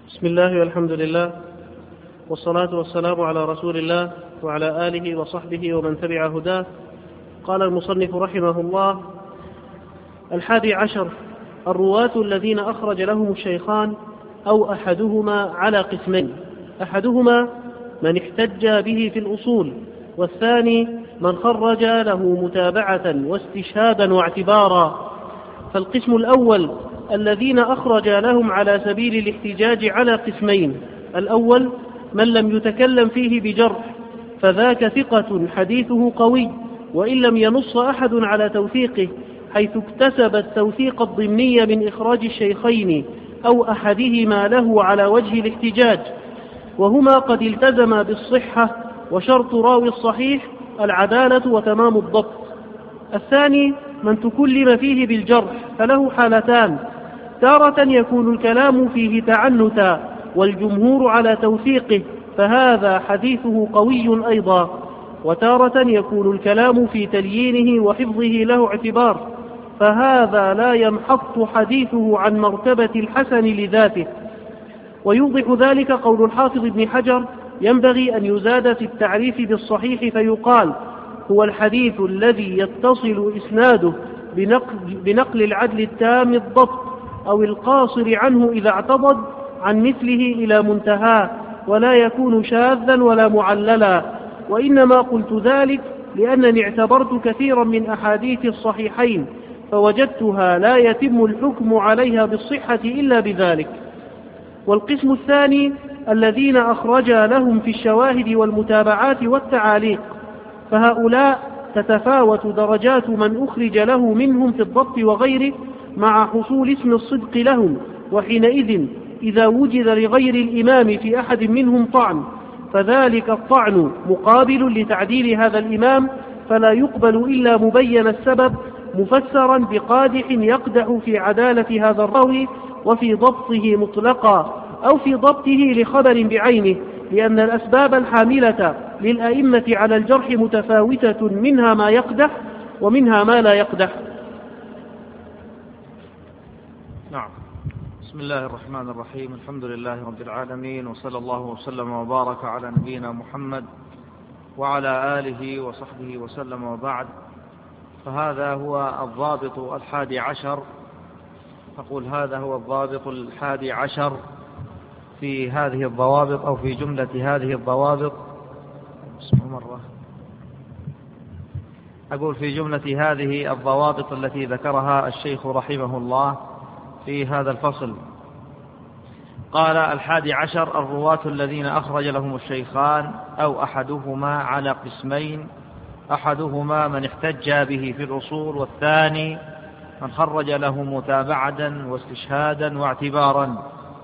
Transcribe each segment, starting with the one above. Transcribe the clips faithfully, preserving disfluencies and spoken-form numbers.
بسم الله والحمد لله والصلاة والسلام على رسول الله وعلى آله وصحبه ومن تبع هداه. قال المصنف رحمه الله: الحادي عشر: الرواة الذين أخرج لهم الشيخان أو أحدهما على قسمين: أحدهما من احتج به في الأصول، والثاني من خرج له متابعة واستشهادا واعتبارا. فالقسم الأول الذين أخرج لهم على سبيل الاحتجاج على قسمين: الأول من لم يتكلم فيه بجرح، فذاك ثقة حديثه قوي وإن لم ينص أحد على توثيقه، حيث اكتسب التوثيق الضمني من إخراج الشيخين أو أحدهما له على وجه الاحتجاج، وهما قد التزما بالصحة، وشرط راوي الصحيح العدالة وتمام الضبط. الثاني من تكلم فيه بالجرح، فله حالتان: تارة يكون الكلام فيه تعنتا والجمهور على توثيقه، فهذا حديثه قوي أيضا، وتارة يكون الكلام في تليينه وحفظه له اعتبار، فهذا لا ينحط حديثه عن مرتبة الحسن لذاته. ويوضح ذلك قول الحافظ ابن حجر: ينبغي أن يزاد في التعريف بالصحيح فيقال: هو الحديث الذي يتصل إسناده بنقل, بنقل العدل التام الضبط أو القاصر عنه إذا اعتضد عن مثله إلى منتهاه، ولا يكون شاذا ولا معللا. وإنما قلت ذلك لأنني اعتبرت كثيرا من أحاديث الصحيحين فوجدتها لا يتم الحكم عليها بالصحة إلا بذلك. والقسم الثاني الذين أخرج لهم في الشواهد والمتابعات والتعاليق، فهؤلاء تتفاوت درجات من أخرج له منهم في الضبط وغيره مع حصول اسم الصدق لهم، وحينئذ إذا وجد لغير الإمام في أحد منهم طعن، فذلك الطعن مقابل لتعديل هذا الإمام، فلا يقبل إلا مبين السبب مفسرا بقادح يقدح في عدالة هذا الراوي وفي ضبطه مطلقا، أو في ضبطه لخبر بعينه، لأن الأسباب الحاملة للأئمة على الجرح متفاوتة، منها ما يقدح ومنها ما لا يقدح. نعم. بسم الله الرحمن الرحيم. الحمد لله رب العالمين، وصلى الله وسلم وبارك على نبينا محمد وعلى آله وصحبه وسلم، وبعد. فهذا هو الضابط الحادي عشر، أقول هذا هو الضابط الحادي عشر في هذه الضوابط، أو في جملة هذه الضوابط. مرة أقول في جملة هذه الضوابط التي ذكرها الشيخ رحمه الله في هذا الفصل. قال: الحادي عشر: الرواة الذين أخرج لهم الشيخان أو أحدهما على قسمين: أحدهما من احتج به في الأصول، والثاني من خرج له متابعة واستشهادا واعتبارا.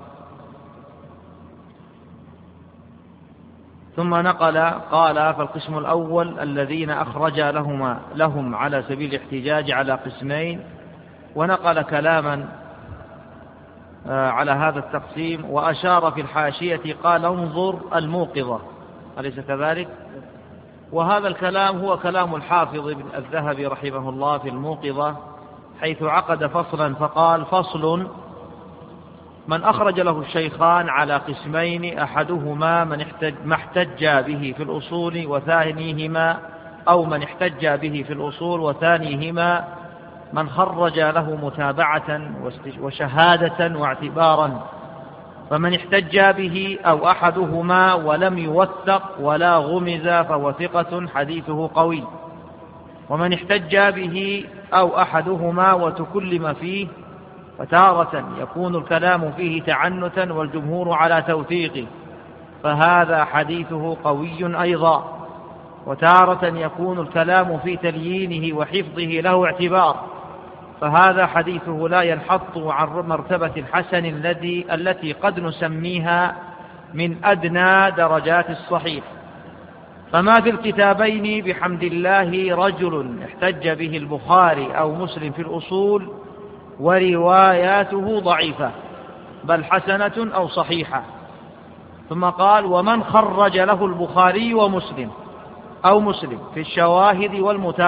ثم نقل قال: فالقسم الأول الذين أخرج لهما لهم على سبيل الاحتجاج على قسمين، ونقل كلاما على هذا التقسيم، وأشار في الحاشية قال: انظر الموقظة، أليس كذلك؟ وهذا الكلام هو كلام الحافظ ابن الذهبي رحمه الله في الموقظة، حيث عقد فصلا فقال: فصل: من أخرج له الشيخان على قسمين: أحدهما من احتج ما احتج به في الأصول، وثانيهما أو من احتج به في الأصول وثانيهما من خرج له متابعة وشهادة واعتبارا. فمن احتج به أو أحدهما ولم يوثق ولا غمز فهو ثقة حديثه قوي. ومن احتج به أو أحدهما وتكلم فيه، فتارة يكون الكلام فيه تعنتا والجمهور على توثيقه، فهذا حديثه قوي أيضا. وتارة يكون الكلام في تليينه وحفظه له اعتبار، فهذا حديثه لا ينحط عن مرتبة الحسن الذي التي قد نسميها من أدنى درجات الصحيح. فما في الكتابين بحمد الله رجل احتج به البخاري أو مسلم في الأصول ورواياته ضعيفة بل حسنة أو صحيحة. ثم قال: ومن خرج له البخاري ومسلم أو مسلم في الشواهد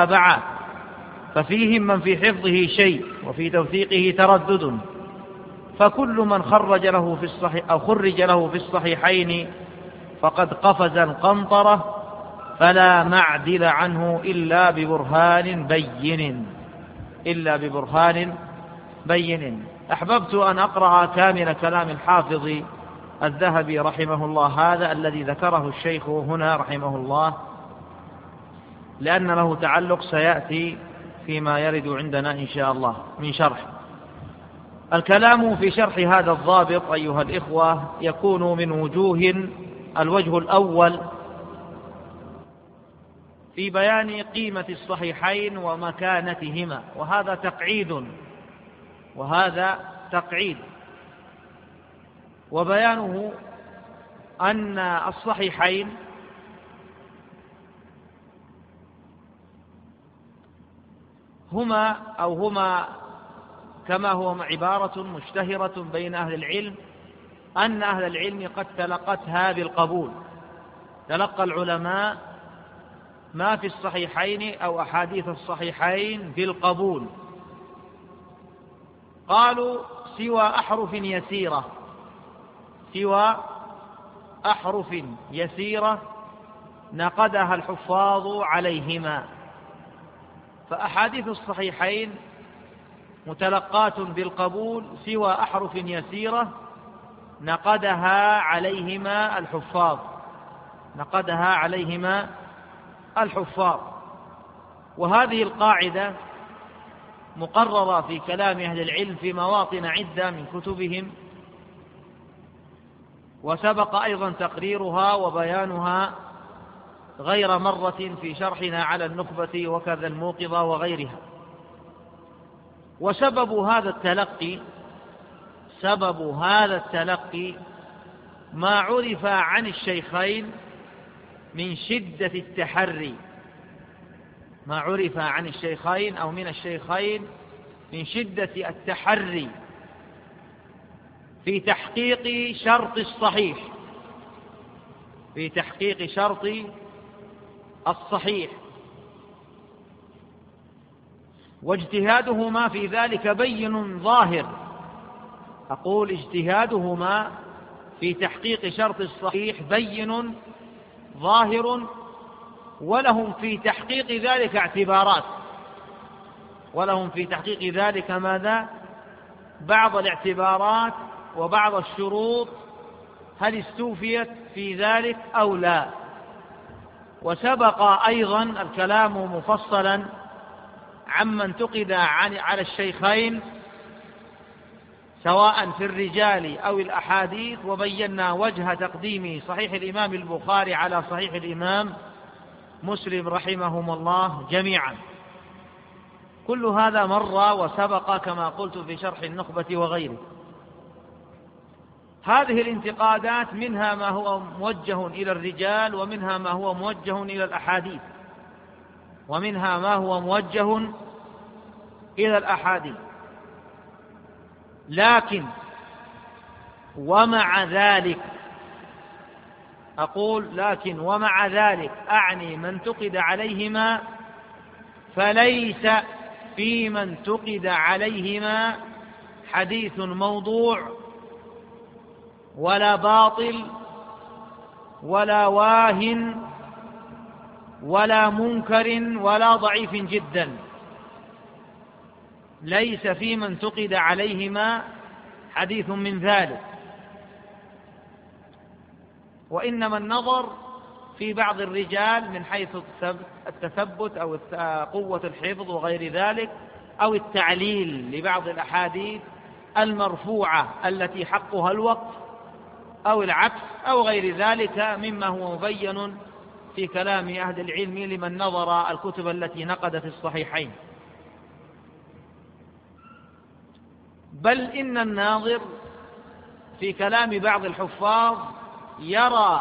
والمتابعات، ففيهم من في حفظه شيء وفي توثيقه تردد، فكل من خرج له في الصحيح أو خرج له في الصحيحين فقد قفز القنطرة، فلا معدل عنه إلا ببرهان بين إلا ببرهان بين. أحببت أن أقرأ كامل كلام الحافظ الذهبي رحمه الله هذا الذي ذكره الشيخ هنا رحمه الله، لأن له تعلق سيأتي فيما يرد عندنا إن شاء الله من شرح. الكلام في شرح هذا الضابط أيها الإخوة يكون من وجوه. الوجه الأول في بيان قيمة الصحيحين ومكانتهما، وهذا تقعيد وهذا تقعيد وبيانه أن الصحيحين هما أو هما كما هو عبارة مشتهرة بين أهل العلم أن أهل العلم قد تلقتها بالقبول. تلقى العلماء ما في الصحيحين أو أحاديث الصحيحين بالقبول. قالوا سوى أحرف يسيرة سوى أحرف يسيرة نقدها الحفاظ عليهما. فأحاديث الصحيحين متلقات بالقبول سوى أحرف يسيرة نقدها عليهما الحفاظ نقدها عليهما الحفاظ. وهذه القاعدة مقررة في كلام أهل العلم في مواطن عدة من كتبهم، وسبق أيضا تقريرها وبيانها غير مرة في شرحنا على النخبة وكذا الموقظة وغيرها. وسبب هذا التلقي سبب هذا التلقي ما عرف عن الشيخين من شدة التحري ما عرف عن الشيخين أو من الشيخين من شدة التحري في تحقيق شرط الصحيح في تحقيق شرط الصحيح واجتهادهما في ذلك بين ظاهر. أقول اجتهادهما في تحقيق شرط الصحيح بين ظاهر، ولهم في تحقيق ذلك اعتبارات ولهم في تحقيق ذلك ماذا؟ بعض الاعتبارات وبعض الشروط، هل استوفيت في ذلك أو لا. وسبق أيضا الكلام مفصلا عما انتقد على الشيخين سواء في الرجال أو الأحاديث، وبينا وجه تقديم صحيح الإمام البخاري على صحيح الإمام مسلم رحمهم الله جميعا. كل هذا مر وسبق كما قلت في شرح النخبة وغيره. هذه الانتقادات منها ما هو موجه إلى الرجال، ومنها ما هو موجه إلى الأحاديث، ومنها ما هو موجه إلى الأحاديث. لكن ومع ذلك أقول لكن ومع ذلك أعني من انتقد عليهما، فليس في من انتقد عليهما حديث موضوع ولا باطل ولا واهن ولا منكر ولا ضعيف جدا. ليس في من انتقد عليهما حديث من ذلك، وإنما النظر في بعض الرجال من حيث التثبت أو قوة الحفظ وغير ذلك، أو التعليل لبعض الأحاديث المرفوعة التي حقها الوقف، أو العكس أو غير ذلك مما هو مبين في كلام أهل العلم لمن نظر الكتب التي نقدت الصحيحين. بل إن الناظر في كلام بعض الحفاظ يرى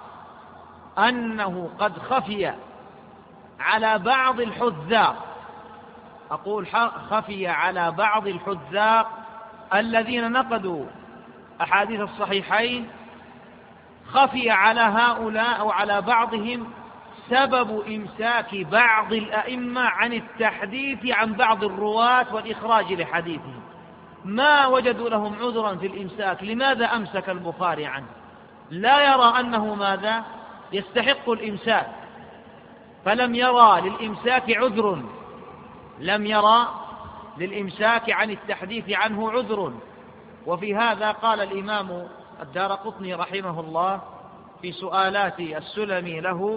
أنه قد خفي على بعض الحذاق، أقول خفي على بعض الحذاق الذين نقدوا أحاديث الصحيحين، خفي على هؤلاء أو على بعضهم سبب إمساك بعض الأئمة عن التحديث عن بعض الرواة والإخراج لحديثهم. ما وجدوا لهم عذرا في الإمساك، لماذا أمسك البخاري عنه؟ لا يرى أنه ماذا يستحق الإمساك، فلم يرى للإمساك عذر، لم يرى للإمساك عن التحديث عنه عذر. وفي هذا قال الإمام الدارقطني رحمه الله في سؤالات السلمي له: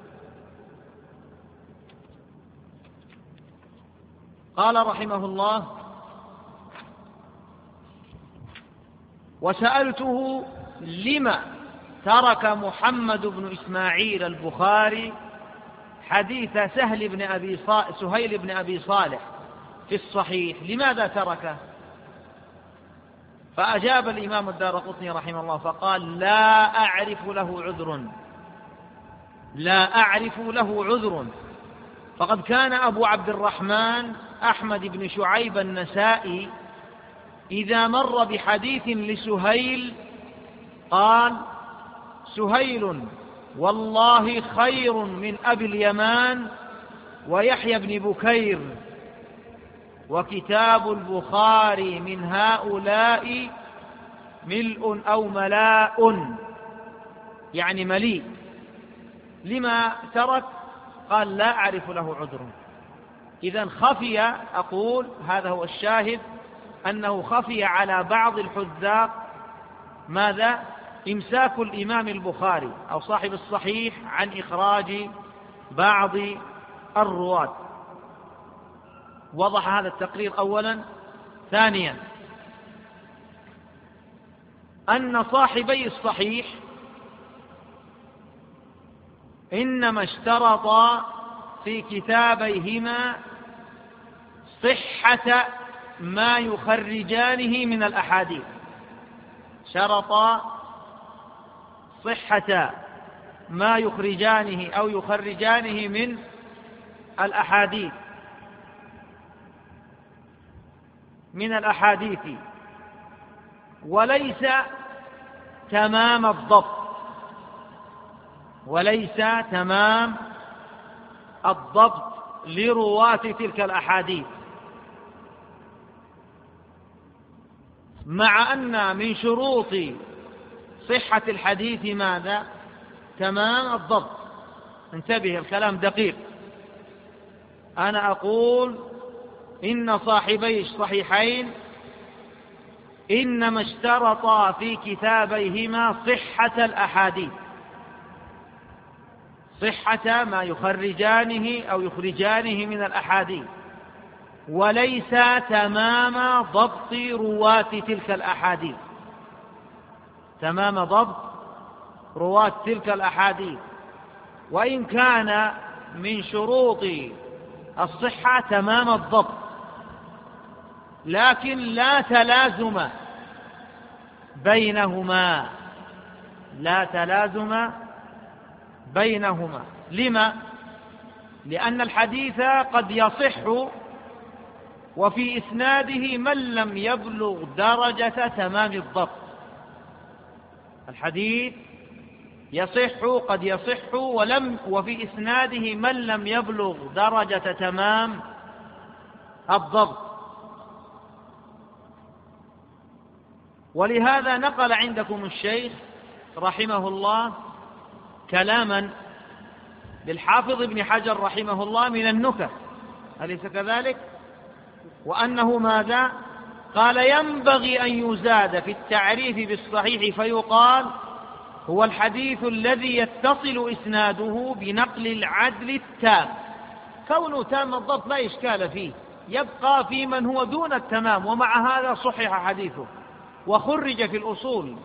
قال رحمه الله: وسألته لما ترك محمد بن إسماعيل البخاري حديث سهل بن أبي سهيل بن أبي صالح في الصحيح، لماذا تركه؟ فأجاب الإمام الدارقطني رحمه الله فقال: لا أعرف له عذر، لا أعرف له عذر، فقد كان أبو عبد الرحمن أحمد بن شعيب النسائي إذا مر بحديث لسهيل قال: سهيل والله خير من أبي اليمان ويحيى بن بكير، وكتاب البخاري من هؤلاء ملء أو ملاء، يعني مليء. لما ترك؟ قال: لا أعرف له عذر. إذن خفي، أقول هذا هو الشاهد، أنه خفي على بعض الحذاق ماذا؟ إمساك الإمام البخاري أو صاحب الصحيح عن إخراج بعض الرواة. وضح هذا التقرير أولا. ثانيا، أن صاحبي الصحيح إنما اشترطا في كتابيهما صحة ما يخرجانه من الأحاديث، شرطا صحة ما يخرجانه أو يخرجانه من الأحاديث من الأحاديث وليس تمام الضبط، وليس تمام الضبط لرواة تلك الأحاديث، مع أن من شروط صحة الحديث ماذا؟ تمام الضبط. انتبه، الكلام دقيق. أنا أقول إن صاحبي الصحيحين إنما اشترطا في كتابيهما صحة الأحاديث، صحة ما يخرجانه أو يخرجانه من الأحاديث، وليس تمام ضبط رواة تلك الأحاديث، تمام ضبط رواة تلك الأحاديث. وإن كان من شروط الصحة تمام الضبط، لكن لا تلازم بينهما، لا تلازم بينهما. لما؟ لأن الحديث قد يصح وفي إسناده من لم يبلغ درجة تمام الضبط. الحديث يصح، قد يصح ولم وفي إسناده من لم يبلغ درجة تمام الضبط. ولهذا نقل عندكم الشيخ رحمه الله كلاما للحافظ ابن حجر رحمه الله من النكت، أليس كذلك؟ وأنه ماذا؟ قال: ينبغي أن يزاد في التعريف بالصحيح فيقال هو الحديث الذي يتصل إسناده بنقل العدل التام. كونه تام الضبط لا إشكال فيه، يبقى في من هو دون التمام، ومع هذا صحح حديثه وخرج في الأصول.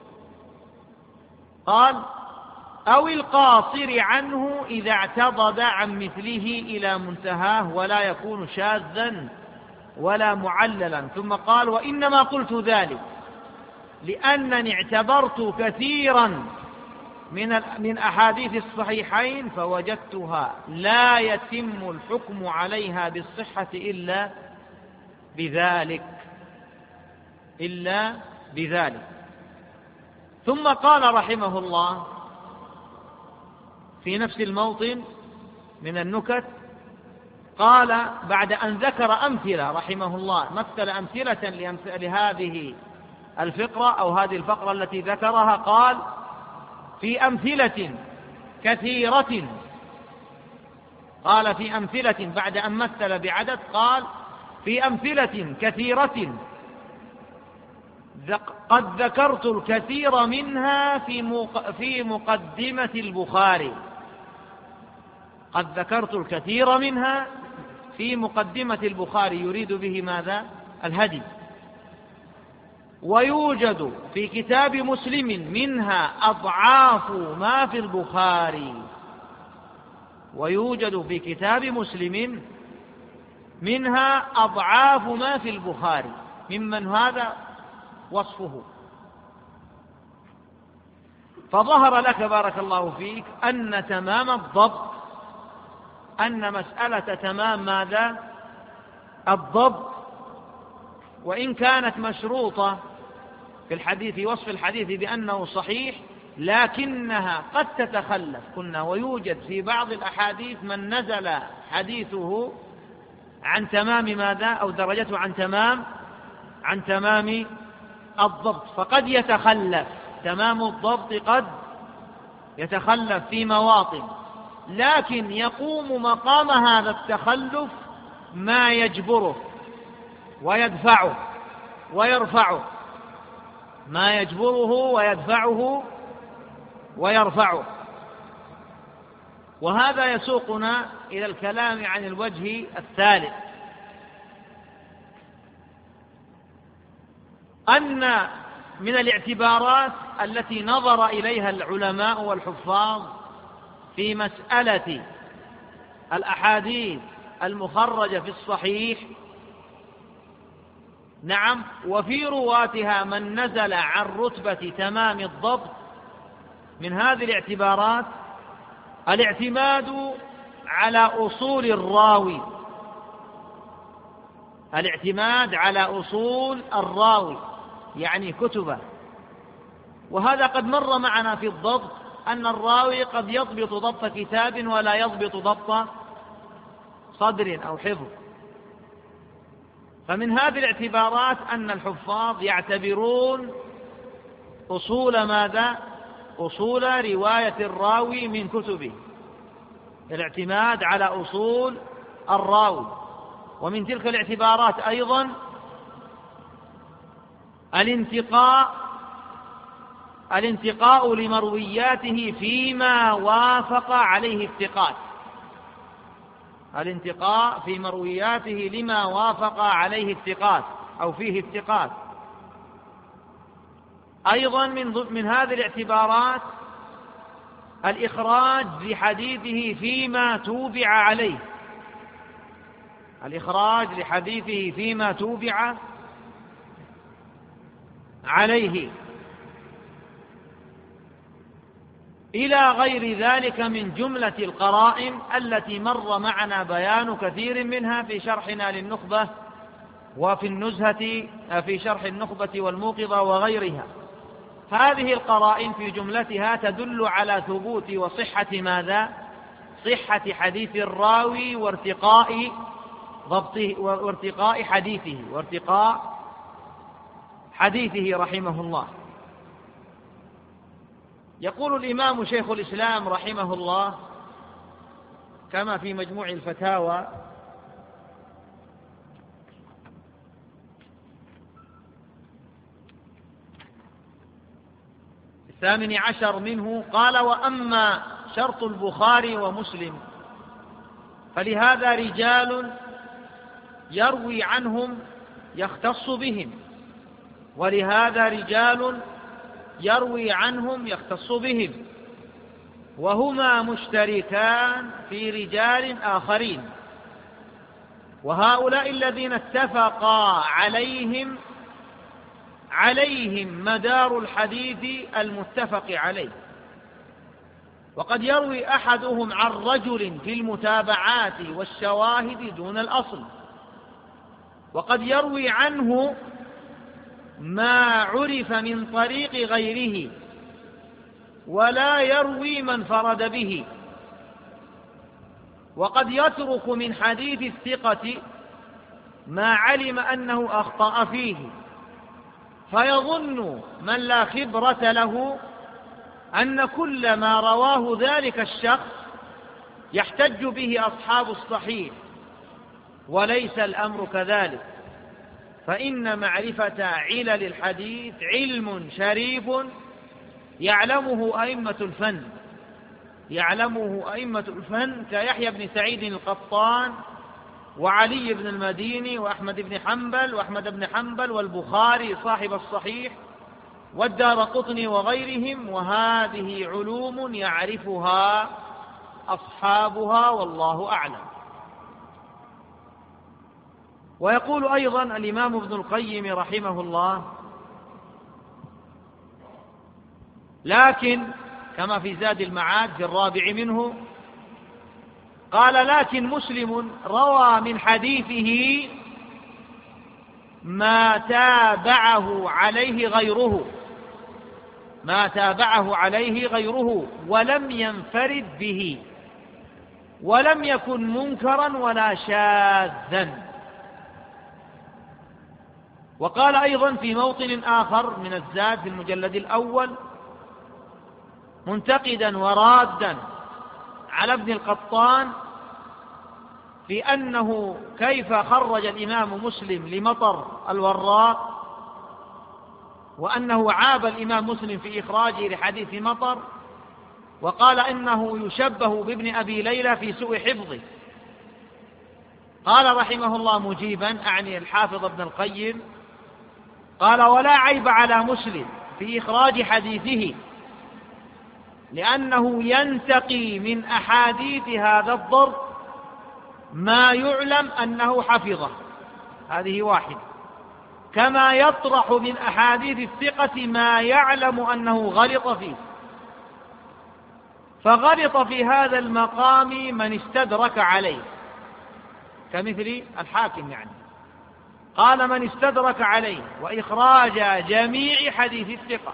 قال: أو القاصر عنه إذا اعتضد عن مثله إلى منتهاه ولا يكون شاذا ولا معللا. ثم قال: وإنما قلت ذلك لأنني اعتبرت كثيرا من من أحاديث الصحيحين فوجدتها لا يتم الحكم عليها بالصحة إلا بذلك إلا بذلك. ثم قال رحمه الله في نفس الموطن من النكت: قال بعد أن ذكر أمثلة رحمه الله، مثل أمثلة لهذه الفقرة أو هذه الفقرة التي ذكرها، قال في أمثلة كثيرة، قال في أمثلة بعد أن مثل بعدد قال في أمثلة كثيرة قد ذكرت الكثير منها في مقدمة البخاري، قد ذكرت الكثير منها في مقدمة البخاري، يريد به ماذا؟ الهدي. ويوجد في كتاب مسلم منها أضعاف ما في البخاري، ويوجد في كتاب مسلم منها أضعاف ما في البخاري، ممن هذا وصفه. فظهر لك بارك الله فيك أن تمام الضبط، أن مسألة تمام ماذا؟ الضبط، وإن كانت مشروطة في الحديث، في وصف الحديث بأنه صحيح، لكنها قد تتخلف. قلنا ويوجد في بعض الأحاديث من نزل حديثه عن تمام ماذا؟ أو درجته عن تمام عن تمام الضبط، فقد يتخلف تمام الضبط، قد يتخلف في مواطن، لكن يقوم مقام هذا التخلف ما يجبره ويدفعه ويرفعه، ما يجبره ويدفعه ويرفعه. وهذا يسوقنا إلى الكلام عن الوجه الثالث، أن من الاعتبارات التي نظر إليها العلماء والحفاظ في مسألة الأحاديث المخرجة في الصحيح، نعم، وفي رواتها من نزل عن رتبة تمام الضبط، من هذه الاعتبارات الاعتماد على أصول الراوي، الاعتماد على أصول الراوي يعني كتبه. وهذا قد مر معنا في الضبط، أن الراوي قد يضبط ضبط كتاب ولا يضبط ضبط صدر أو حفظ. فمن هذه الاعتبارات أن الحفاظ يعتبرون أصول ماذا؟ أصول رواية الراوي من كتبه، الاعتماد على أصول الراوي. ومن تلك الاعتبارات أيضا الانتقاء الانتقاء لمروياته فيما وافق عليه الثقات، الانتقاء في مروياته لما وافق عليه الثقات أو فيه الثقات. أيضا من من هذه الاعتبارات الإخراج لحديثه فيما توبع عليه، الإخراج لحديثه فيما توبع عليه، إلى غير ذلك من جملة القرائن التي مر معنا بيان كثير منها في شرحنا للنخبة وفي النزهة في شرح النخبة والموقظة وغيرها. هذه القرائن في جملتها تدل على ثبوت وصحة ماذا؟ صحة حديث الراوي وارتقاء ضبطه وارتقاء حديثه وارتقاء حديثه رحمه الله. يقول الإمام شيخ الإسلام رحمه الله كما في مجموع الفتاوى: الثامن عشر منه، قال: وأما شرط البخاري ومسلم فلهذا رجال يروي عنهم يختص بهم، ولهذا رجال يروي عنهم يختص بهم، وهما مشتركان في رجال آخرين، وهؤلاء الذين اتفقا عليهم عليهم مدار الحديث المتفق عليه. وقد يروي أحدهم عن رجل في المتابعات والشواهد دون الأصل، وقد يروي عنه ما عرف من طريق غيره ولا يروي من فرد به. وقد يترك من حديث الثقة ما علم أنه أخطأ فيه، فيظن من لا خبرة له أن كل ما رواه ذلك الشخص يحتج به أصحاب الصحيح، وليس الأمر كذلك، فإن معرفة علل الحديث علم شريف يعلمه أئمة الفن يعلمه أئمة الفن كيحيى بن سعيد القطان وعلي بن المديني وأحمد بن حنبل وأحمد بن حنبل والبخاري صاحب الصحيح والدارقطني وغيرهم، وهذه علوم يعرفها أصحابها والله أعلم. ويقول أيضا الإمام ابن القيم رحمه الله: لكن كما في زاد المعاد في الرابع منه قال: لكن مسلم روى من حديثه ما تابعه عليه غيره ما تابعه عليه غيره ولم ينفرد به، ولم يكن منكرا ولا شاذا. وقال أيضا في موطن آخر من الزاد في المجلد الأول منتقدا ورادا على ابن القطان في أنه كيف خرج الإمام مسلم لمطر الوراق، وأنه عاب الإمام مسلم في إخراجه لحديث مطر، وقال إنه يشبه بابن أبي ليلى في سوء حفظه. قال رحمه الله مجيبا، أعني الحافظ ابن القيم، قال: ولا عيب على مسلم في إخراج حديثه، لأنه ينتقي من أحاديث هذا الضرب ما يعلم أنه حفظه، هذه واحدة، كما يطرح من أحاديث الثقة ما يعلم أنه غلط فيه. فغلط في هذا المقام من استدرك عليه، كمثل الحاكم يعني، قال: من استدرك عليه وإخراج جميع حديث الثقة،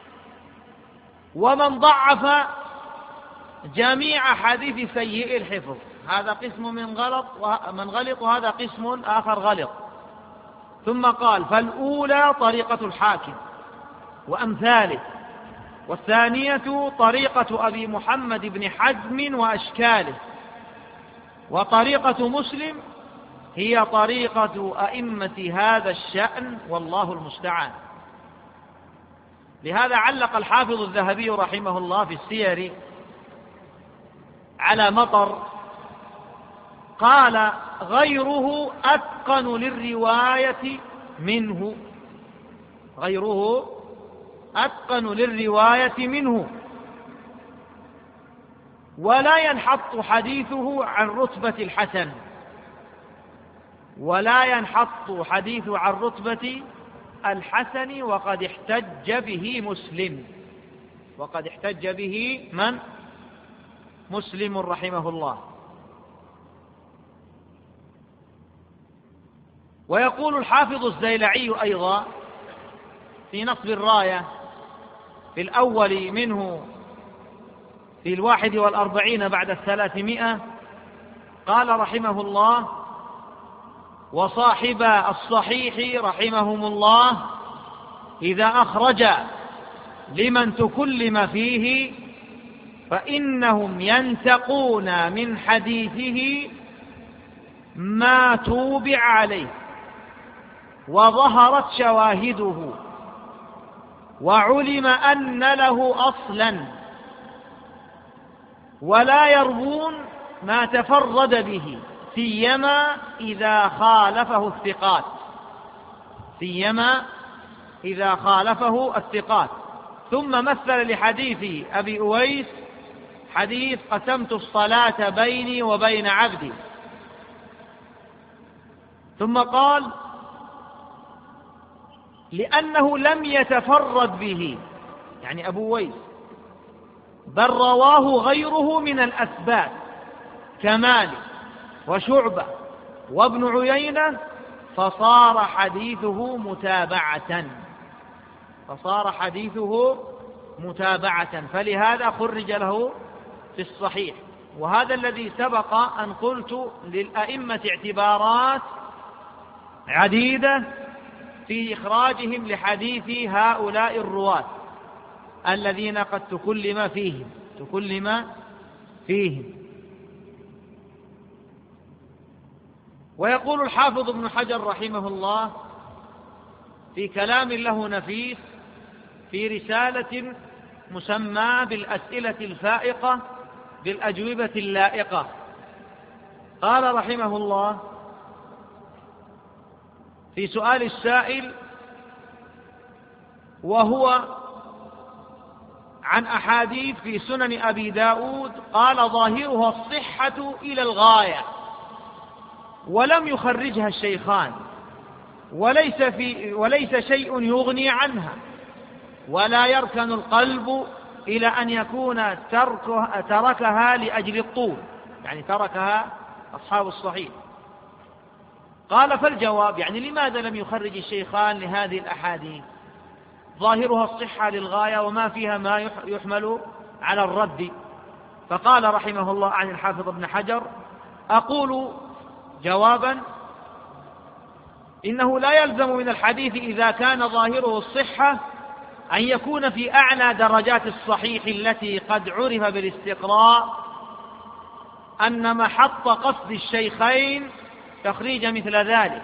ومن ضعف جميع حديث سيء الحفظ، هذا قسم من غلط ومن غلط، وهذا قسم آخر غلط. ثم قال: فالأولى طريقة الحاكم وأمثاله، والثانية طريقة أبي محمد بن حزم وأشكاله، وطريقة مسلم هي طريقة أئمة هذا الشأن والله المستعان. لهذا علق الحافظ الذهبي رحمه الله في السير على مطر، قال: غيره أتقن للرواية منه غيره أتقن للرواية منه ولا ينحط حديثه عن رتبة الحسن ولا ينحط حديثه عن رتبة الحسن وقد احتج به مسلم وقد احتج به من؟ مسلم رحمه الله. ويقول الحافظ الزيلعي أيضا في نصب الراية في الأول منه في الواحد والأربعين بعد الثلاثمائة، قال رحمه الله: وصاحب الصحيح رحمهم الله إذا أخرج لمن تكلم فيه فإنهم ينتقون من حديثه ما توبع عليه وظهرت شواهده وعلم أن له أصلا، ولا يروون ما تفرد به، سيما إذا خالفه الثقات سيما إذا خالفه الثقات. ثم مثل لحديث أبي أويس حديث: قسمت الصلاة بيني وبين عبدي. ثم قال: لأنه لم يتفرد به، يعني أبو أويس، بل رواه غيره من الأثبات كمالك وشعبة وابن عيينة، فصار حديثه متابعة فصار حديثه متابعة فلهذا خرج له في الصحيح. وهذا الذي سبق أن قلت للأئمة اعتبارات عديدة في إخراجهم لحديث هؤلاء الرواة الذين قد تكلم فيهم تكلم فيهم ويقول الحافظ ابن حجر رحمه الله في كلام له نفيس في رسالة مسمى بالأسئلة الفائقة بالأجوبة اللائقة، قال رحمه الله في سؤال السائل وهو عن أحاديث في سنن أبي داود، قال ظاهرها الصحة إلى الغاية ولم يخرجها الشيخان، وليس, في وليس شيء يغني عنها، ولا يركن القلب إلى أن يكون تركها, تركها لأجل الطول، يعني تركها أصحاب الصحيح. قال فالجواب، يعني لماذا لم يخرج الشيخان لهذه الأحاديث؟ ظاهرها الصحة للغاية وما فيها ما يحمل على الرد. فقال رحمه الله عن الحافظ ابن حجر: أقول جوابا إنه لا يلزم من الحديث إذا كان ظاهره الصحة أن يكون في أعلى درجات الصحيح التي قد عرف بالاستقراء أن محط قصد الشيخين تخريج مثل ذلك،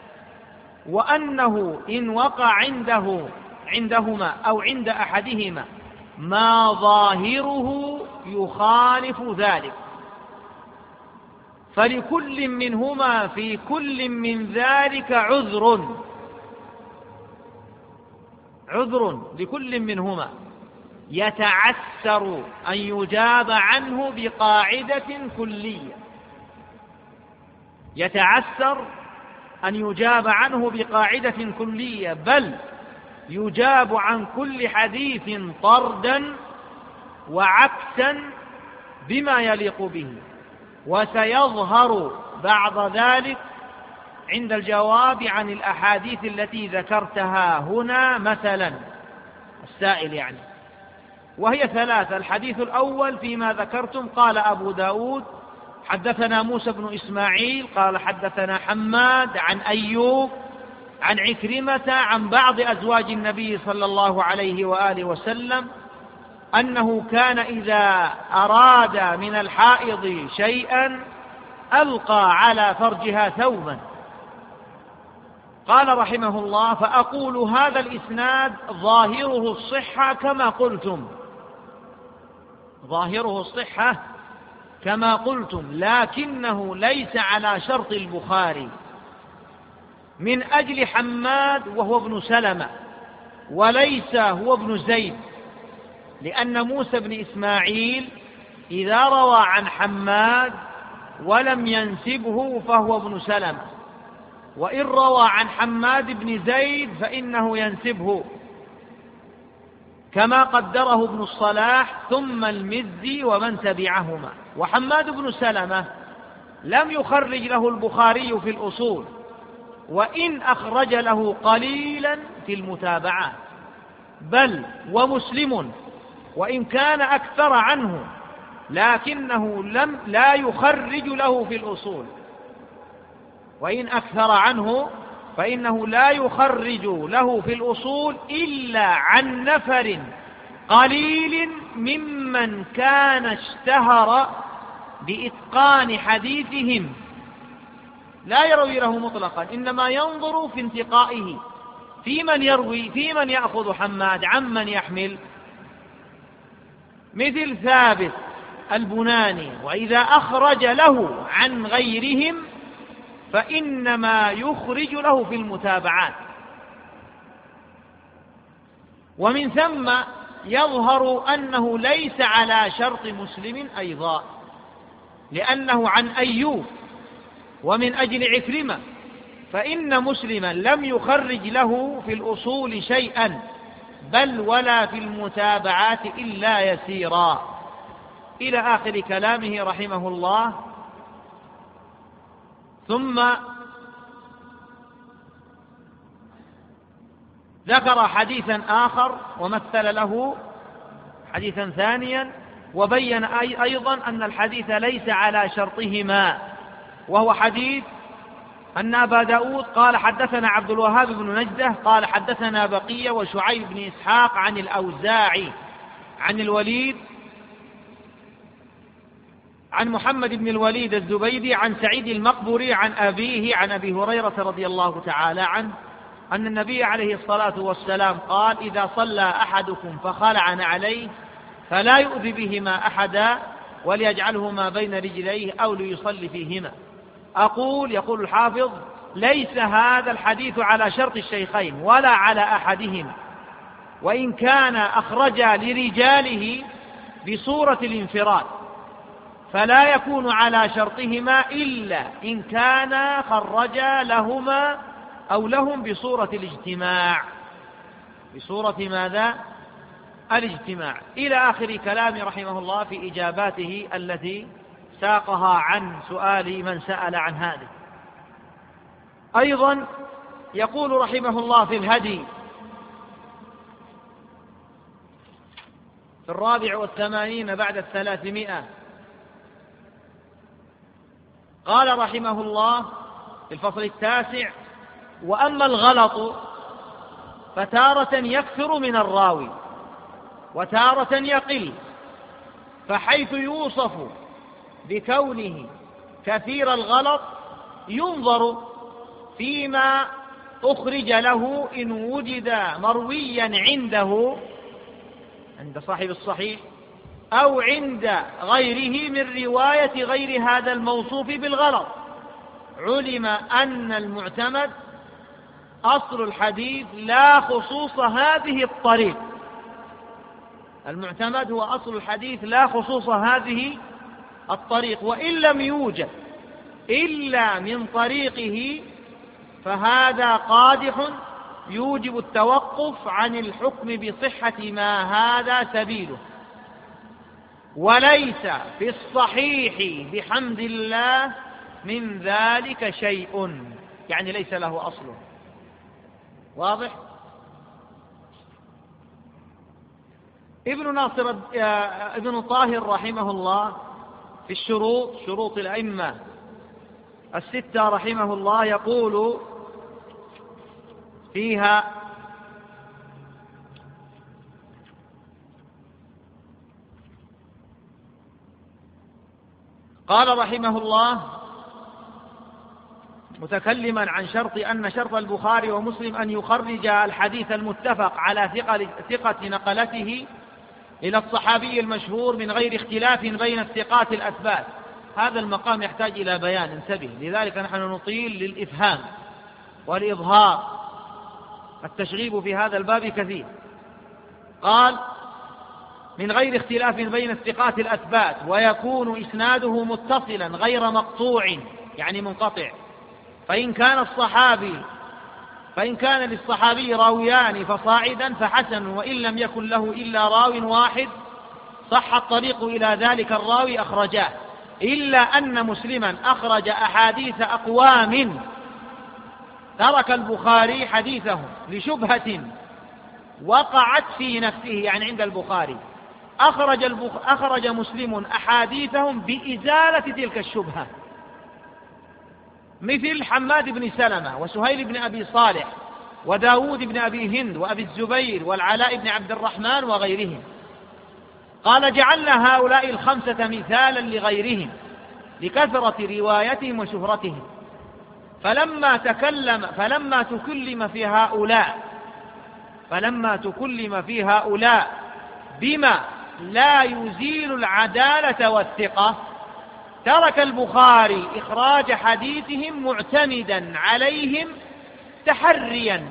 وأنه إن وقع عنده عندهما أو عند أحدهما ما ظاهره يخالف ذلك، فلكل منهما في كل من ذلك عذر عذر لكل منهما يتعسر أن يجاب عنه بقاعدة كلية يتعسر أن يجاب عنه بقاعدة كلية بل يجاب عن كل حديث طردا وعكسا بما يليق به، وسيظهر بعد ذلك عند الجواب عن الأحاديث التي ذكرتها هنا مثلا السائل يعني، وهي ثلاثة. الحديث الأول فيما ذكرتم قال أبو داود حدثنا موسى بن إسماعيل قال حدثنا حماد عن أيوب عن عكرمة عن بعض أزواج النبي صلى الله عليه وآله وسلم أنه كان إذا أراد من الحائض شيئا ألقى على فرجها ثوبا. قال رحمه الله: فأقول هذا الإسناد ظاهره الصحة كما قلتم ظاهره الصحة كما قلتم لكنه ليس على شرط البخاري من أجل حماد وهو ابن سلمة، وليس هو ابن زيد، لأن موسى بن إسماعيل إذا روى عن حماد ولم ينسبه فهو ابن سلمة، وإن روى عن حماد بن زيد فإنه ينسبه، كما قدره ابن الصلاح ثم المزي ومن تبعهما. وحماد بن سلمة لم يخرج له البخاري في الأصول، وإن أخرج له قليلا في المتابعات، بل ومسلم وإن كان أكثر عنه لكنه لم لا يخرج له في الأصول، وإن أكثر عنه فإنه لا يخرج له في الأصول إلا عن نفر قليل ممن كان اشتهر بإتقان حديثهم، لا يروي له مطلقا، إنما ينظر في انتقائه في من يروي في من يأخذ حماد عمن يحمل، مثل ثابت البناني، وإذا أخرج له عن غيرهم فإنما يخرج له في المتابعات. ومن ثم يظهر أنه ليس على شرط مسلم أيضا، لأنه عن أيوب ومن أجل عكرمة، فإن مسلما لم يخرج له في الأصول شيئا بل ولا في المتابعات إلا يسيرا، إلى آخر كلامه رحمه الله. ثم ذكر حديثا آخر ومثل له حديثا ثانيا وبين أيضا أن الحديث ليس على شرطهما، وهو حديث أن أبا داود قال حدثنا عبد الوهاب بن نجدة قال حدثنا بقية وشعيب بن إسحاق عن الأوزاعي عن الوليد عن محمد بن الوليد الزبيدي عن سعيد المقبري عن أبيه عن أبي هريرة رضي الله تعالى عنه أن النبي عليه الصلاة والسلام قال: إذا صلى أحدكم فخلع نعليه فلا يؤذي بهما أحدا وليجعلهما بين رجليه أو ليصلي فيهما. أقول يقول الحافظ: ليس هذا الحديث على شرط الشيخين ولا على أحدهما، وإن كان أخرجا لرجاله بصورة الانفراد، فلا يكون على شرطهما إلا إن كان خرجا لهما أو لهم بصورة الاجتماع. بصورة ماذا؟ الاجتماع، إلى آخر كلام رحمه الله في إجاباته التي ساقها عن سؤال من سأل عن هذا. أيضا يقول رحمه الله في الهدي في الرابع والثمانين بعد الثلاثمائة، قال رحمه الله في الفصل التاسع: وأما الغلط فتارة يكثر من الراوي وتارة يقل، فحيث يوصف بكونه كثير الغلط ينظر فيما أخرج له إن وجد مرويا عنده عند صاحب الصحيح أو عند غيره من رواية غير هذا الموصوف بالغلط، علم أن المعتمد أصل الحديث لا خصوص هذه الطريق. المعتمد هو أصل الحديث لا خصوص هذه الطريق، وإن لم يوجد إلا من طريقه فهذا قادح يوجب التوقف عن الحكم بصحة ما هذا سبيله، وليس في الصحيح بحمد الله من ذلك شيء، يعني ليس له أصل. واضح؟ ابن ناصر ابن طاهر رحمه الله في الشروط، شروط الأئمة الستة رحمه الله، يقول فيها: قال رحمه الله متكلما عن شرط أن شرط البخاري ومسلم أن يخرج الحديث المتفق على ثقة نقلته إلى الصحابي المشهور من غير اختلاف بين الثقات الأثبات. هذا المقام يحتاج إلى بيان، انتبه، لذلك نحن نطيل للإفهام والإظهار، التشغيب في هذا الباب كثير. قال: من غير اختلاف بين الثقات الأثبات، ويكون إسناده متصلا غير مقطوع يعني منقطع، فإن كان الصحابي فإن كان للصحابي راويان فصاعدا فحسن، وإن لم يكن له إلا راو واحد صح الطريق إلى ذلك الراوي أخرجاه، إلا أن مسلما أخرج أحاديث أقوام ترك البخاري حديثهم لشبهة وقعت في نفسه، يعني عند البخاري أخرج, البخ... أخرج مسلم أحاديثهم بإزالة تلك الشبهة، مثل حماد بن سلمة وسهيل بن أبي صالح وداود بن أبي هند وأبي الزبير والعلاء بن عبد الرحمن وغيرهم. قال: جعلنا هؤلاء الخمسة مثالا لغيرهم لكثرة روايتهم وشهرتهم، فلما تكلم فلما تكلم في هؤلاء فلما تكلم في هؤلاء بما لا يزيل العدالة والثقة ترك البخاري إخراج حديثهم معتمدا عليهم تحريا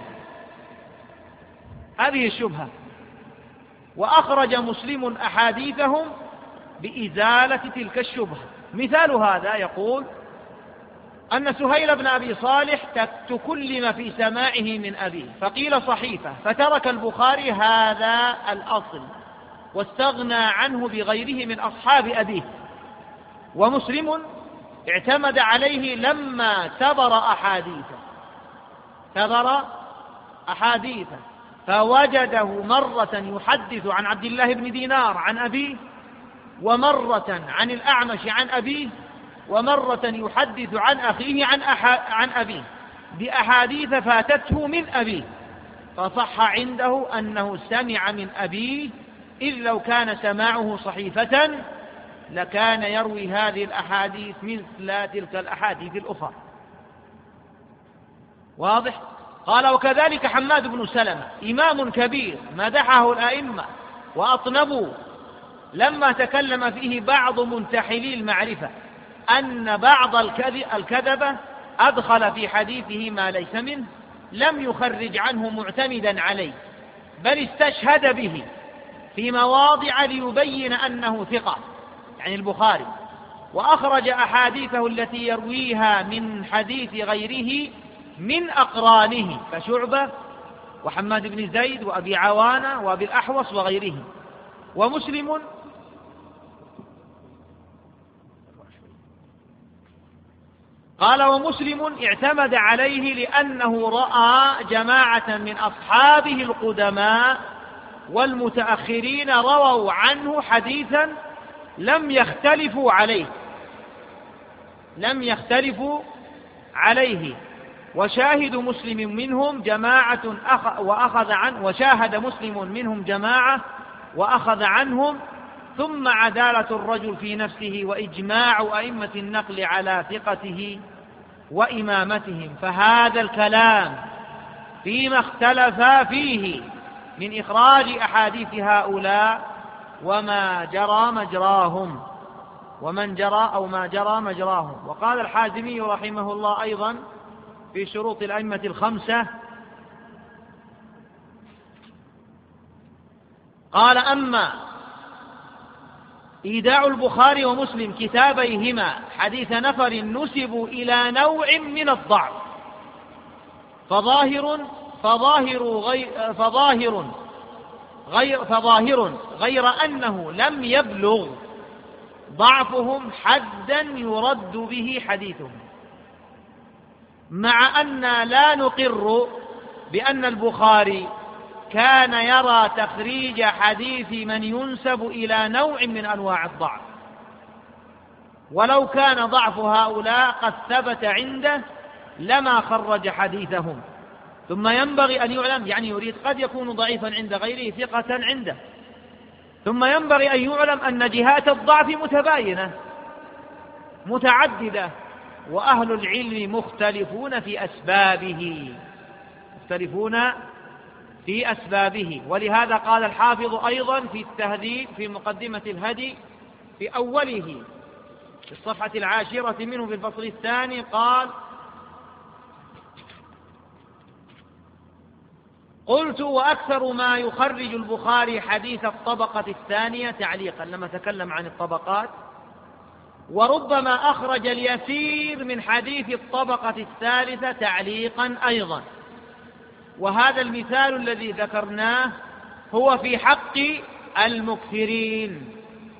هذه الشبهة، وأخرج مسلم أحاديثهم بإزالة تلك الشبهة. مثال هذا يقول أن سهيل بن أبي صالح تكلم في سماعه من أبيه فقيل صحيفة، فترك البخاري هذا الأصل واستغنى عنه بغيره من أصحاب أبيه، ومسلم اعتمد عليه لما تبر أحاديثه تبر أحاديثه فوجده مرة يحدث عن عبد الله بن دينار عن أبيه، ومرة عن الأعمش عن أبيه، ومرة يحدث عن أخيه عن, عن أبيه بأحاديث فاتته من أبيه، فصح عنده أنه سمع من أبيه، إذ لو كان سماعه صحيفة لكان يروي هذه الأحاديث مثل تلك الأحاديث الأخرى. واضح؟ قال: وكذلك حماد بن سلمة إمام كبير مدحه الأئمة وأطنبوا، لما تكلم فيه بعض منتحلي المعرفة أن بعض الكذبة أدخل في حديثه ما ليس منه، لم يخرج عنه معتمدا عليه، بل استشهد به في مواضع ليبين أنه ثقة، يعني البخاري، وأخرج أحاديثه التي يرويها من حديث غيره من أقرانه كشعبة وحماد بن زيد وأبي عوانة وأبي الأحوص وغيرهم. ومسلم قال: ومسلم اعتمد عليه لأنه رأى جماعة من أصحابه القدماء والمتأخرين رووا عنه حديثا لم يختلفوا عليه لم يختلفوا عليه وشاهد مسلم منهم جماعة أخ وأخذ عن وشاهد مسلم منهم جماعة وأخذ عنهم، ثم عدالة الرجل في نفسه وإجماع أئمة النقل على ثقته وإمامتهم، فهذا الكلام فيما اختلف فيه من إخراج أحاديث هؤلاء وما جرى مجراهم ومن جرى أو ما جرى مجراهم. وقال الحازمي رحمه الله أيضا في شروط الأئمة الخمسة، قال: أما إيداع البخاري ومسلم كتابيهما حديث نفر نسبوا إلى نوع من الضعف فظاهر فظاهر غير فظاهر غير فظاهر غير أنه لم يبلغ ضعفهم حدا يرد به حديثهم، مع أن لا نقر بأن البخاري كان يرى تخريج حديث من ينسب إلى نوع من أنواع الضعف، ولو كان ضعف هؤلاء قد ثبت عنده لما خرج حديثهم. ثم ينبغي أن يعلم، يعني يريد قد يكون ضعيفا عند غيره ثقة عنده، ثم ينبغي أن يعلم أن جهات الضعف متباينة متعددة، وأهل العلم مختلفون في أسبابه مختلفون في أسبابه ولهذا قال الحافظ أيضا في التهذيب في مقدمة الهدي في أوله في الصفحة العاشرة منه في الفصل الثاني، قال: قلت: وأكثر ما يخرج البخاري حديث الطبقة الثانية تعليقا، لما تكلم عن الطبقات، وربما أخرج اليسير من حديث الطبقة الثالثة تعليقا أيضا. وهذا المثال الذي ذكرناه هو في حق المكثرين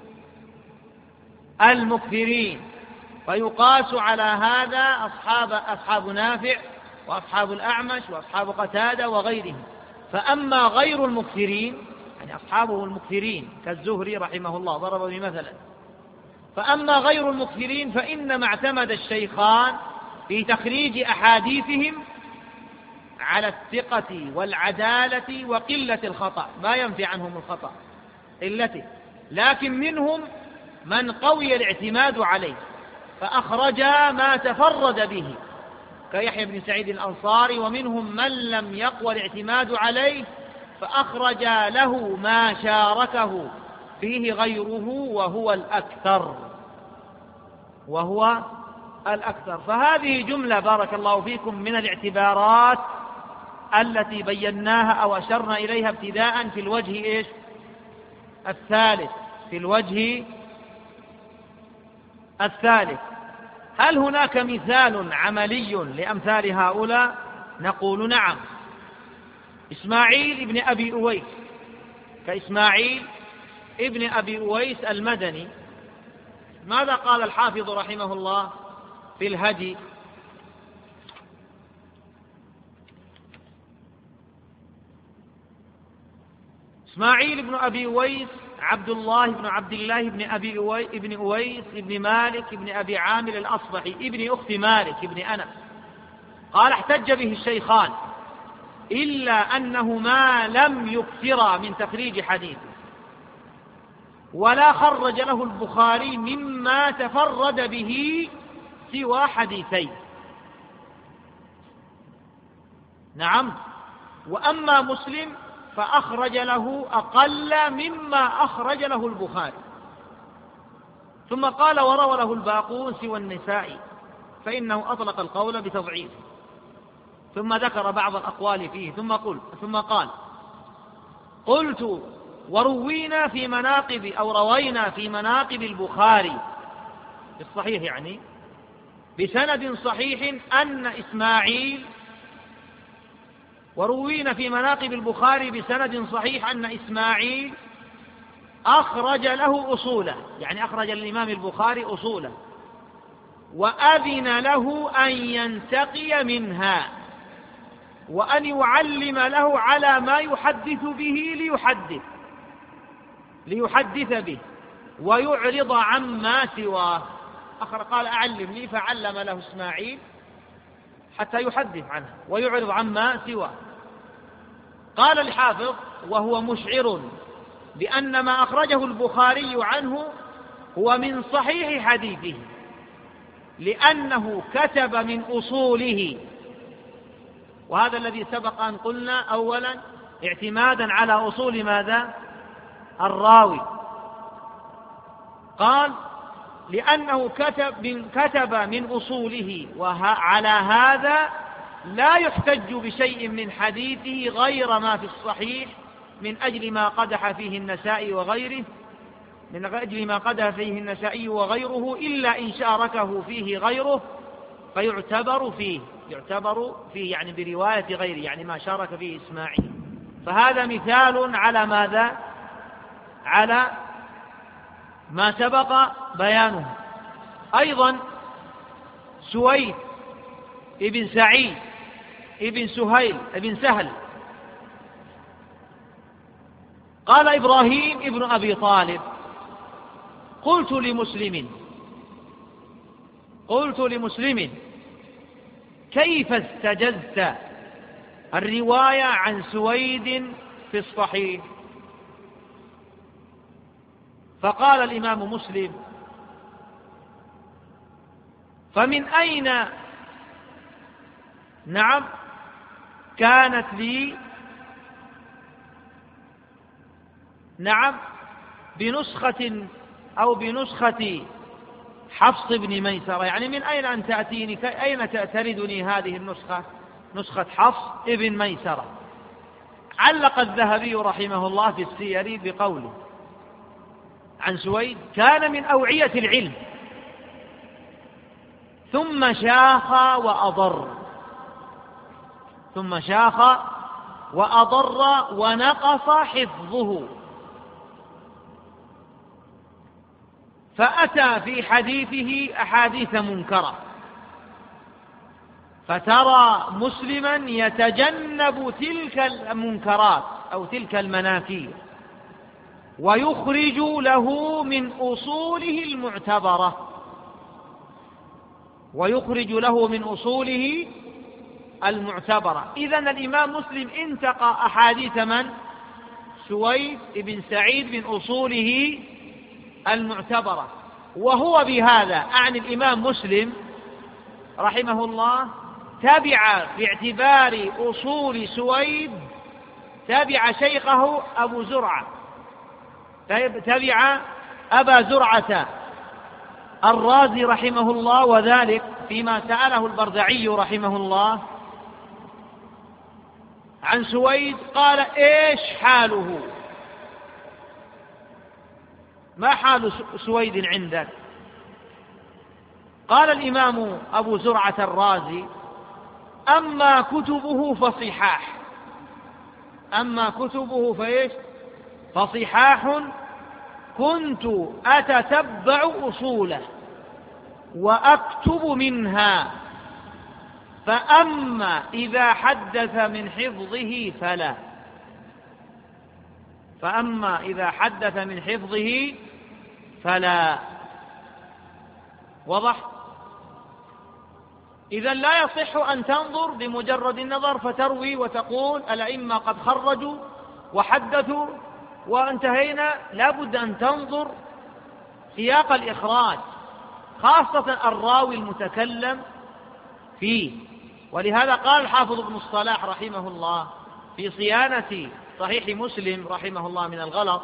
المكثرين فيقاس على هذا أصحاب أصحاب نافع وأصحاب الأعمش وأصحاب قتادة وغيرهم. فأما غير المكثرين، يعني أصحابه المكثرين كالزهري رحمه الله ضرب بمثلا، فأما غير المكثرين فإنما اعتمد الشيخان في تخريج أحاديثهم على الثقة والعدالة وقلة الخطأ، ما ينفي عنهم الخطأ قلته، لكن منهم من قوي الاعتماد عليه فأخرج ما تفرد به كيحيى بن سعيد الأنصاري، ومنهم من لم يقوى الاعتماد عليه فأخرج له ما شاركه فيه غيره وهو الأكثر وهو الأكثر. فهذه جملة بارك الله فيكم من الاعتبارات التي بيناها أو أشرنا إليها ابتداء في الوجه إيش؟ الثالث في الوجه الثالث. هل هناك مثال عملي لأمثال هؤلاء؟ نقول نعم. إسماعيل ابن أبي أويس كإسماعيل ابن أبي أويس المدني، ماذا قال الحافظ رحمه الله في الهدي؟ إسماعيل بن أبي أويس عبد الله بن عبد الله بن أبي أوي بن أويس بن مالك بن أبي عامر الأصبحي ابن أخت مالك بن أنس قال احتج به الشيخان إلا أنهما لم يكثرا من تخريج حديثه، ولا خرج له البخاري مما تفرد به سوى حديثين. نعم. وأما مسلم فأخرج له أقل مما أخرج له البخاري. ثم قال وروى له الباقون سوى النسائي، فإنه أطلق القول بتضعيفه. ثم ذكر بعض الأقوال فيه ثم قل ثم قال قلت وروينا في مناقب أو روينا في مناقب البخاري في الصحيح يعني بسند صحيح أن إسماعيل وروينا في مناقب البخاري بسند صحيح أن إسماعيل أخرج له أصوله، يعني أخرج الإمام البخاري أصوله، وأذن له أن ينتقي منها وأن يعلم له على ما يحدث به ليحدث ليحدث به ويعرض عما سواه. أخر قال أعلمني فعلم له إسماعيل حتى يحدث عنه ويعرض عما سواه. قال الحافظ وهو مشعر بأن ما أخرجه البخاري عنه هو من صحيح حديثه، لأنه كتب من أصوله، وهذا الذي سبق أن قلنا أولا اعتمادا على أصول ماذا؟ الراوي. قال لأنه كتب من, كتب من أصوله، وعلى هذا لا يحتج بشيء من حديثه غير ما في الصحيح من أجل ما قدح فيه النسائي وغيره من أجل ما قدح فيه النسائي وغيره إلا إن شاركه فيه غيره فيعتبر فيه يعتبر فيه يعني برواية غيره، يعني ما شارك فيه إسماعيل. فهذا مثال على ماذا؟ على ما سبق بيانه. أيضا سويد ابن سعيد ابن سهيل ابن سهل قال إبراهيم ابن أبي طالب قلت لمسلم قلت لمسلم كيف استجزت الرواية عن سويد في الصحيح؟ فقال الإمام مسلم فمن أين نعم كانت لي نعم بنسخة أو بنسخة حفص بن ميسرة، يعني من أين أن تأتيني أين تردني هذه النسخة نسخة حفص بن ميسرة؟ علق الذهبي رحمه الله في السير بقوله عن سويد كان من أوعية العلم ثم شاخ وأضر ثم شاخ وأضر ونقص حفظه، فأتى في حديثه أحاديث منكرة، فترى مسلما يتجنب تلك المنكرات أو تلك المناكير ويخرج له من أصوله المعتبرة ويخرج له من أصوله المعتبرة. إذن الإمام مسلم انتقى أحاديث من؟ سويد بن سعيد من أصوله المعتبرة، وهو بهذا أعني الإمام مسلم رحمه الله تبع باعتبار أصول سويد تبع شيخه أبو زرعة تبع أبا زرعة الرازي رحمه الله، وذلك فيما سأله البردعي رحمه الله عن سويد قال إيش حاله؟ ما حال سويد عندك؟ قال الإمام أبو زرعة الرازي أما كتبه فصحاح أما كتبه فإيش فصحاح كنت أتتبع أصوله وأكتب منها، فأما إذا حدث من حفظه فلا فأما إذا حدث من حفظه فلا. وضح؟ إذن لا يصح أن تنظر بمجرد النظر فتروي وتقول الأئمة قد خرجوا وحدثوا وانتهينا. لا بد أن تنظر سياق الإخراج، خاصة الراوي المتكلم فيه. ولهذا قال الحافظ ابن الصلاح رحمه الله في صيانة صحيح مسلم رحمه الله من الغلط،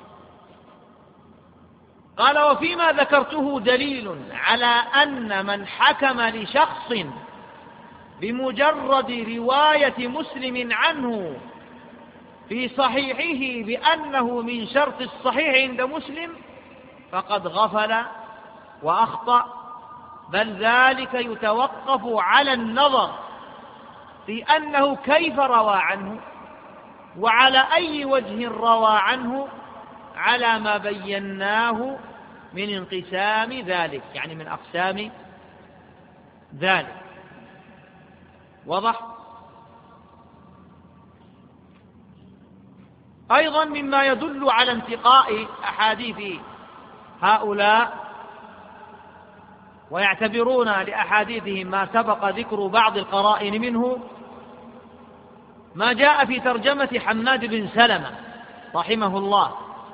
قال: وفيما ذكرته دليل على أن من حكم لشخص بمجرد رواية مسلم عنه في صحيحه بأنه من شرط الصحيح عند مسلم فقد غفل وأخطأ، بل ذلك يتوقف على النظر في أنه كيف روى عنه وعلى أي وجه روى عنه، على ما بيناه من انقسام ذلك، يعني من أقسام ذلك. وضح؟ أيضا مما يدل على انتقاء أحاديث هؤلاء ويعتبرون لأحاديثهم ما سبق ذكر بعض القرائن منه ما جاء في ترجمة حماد بن سلمة رحمه الله.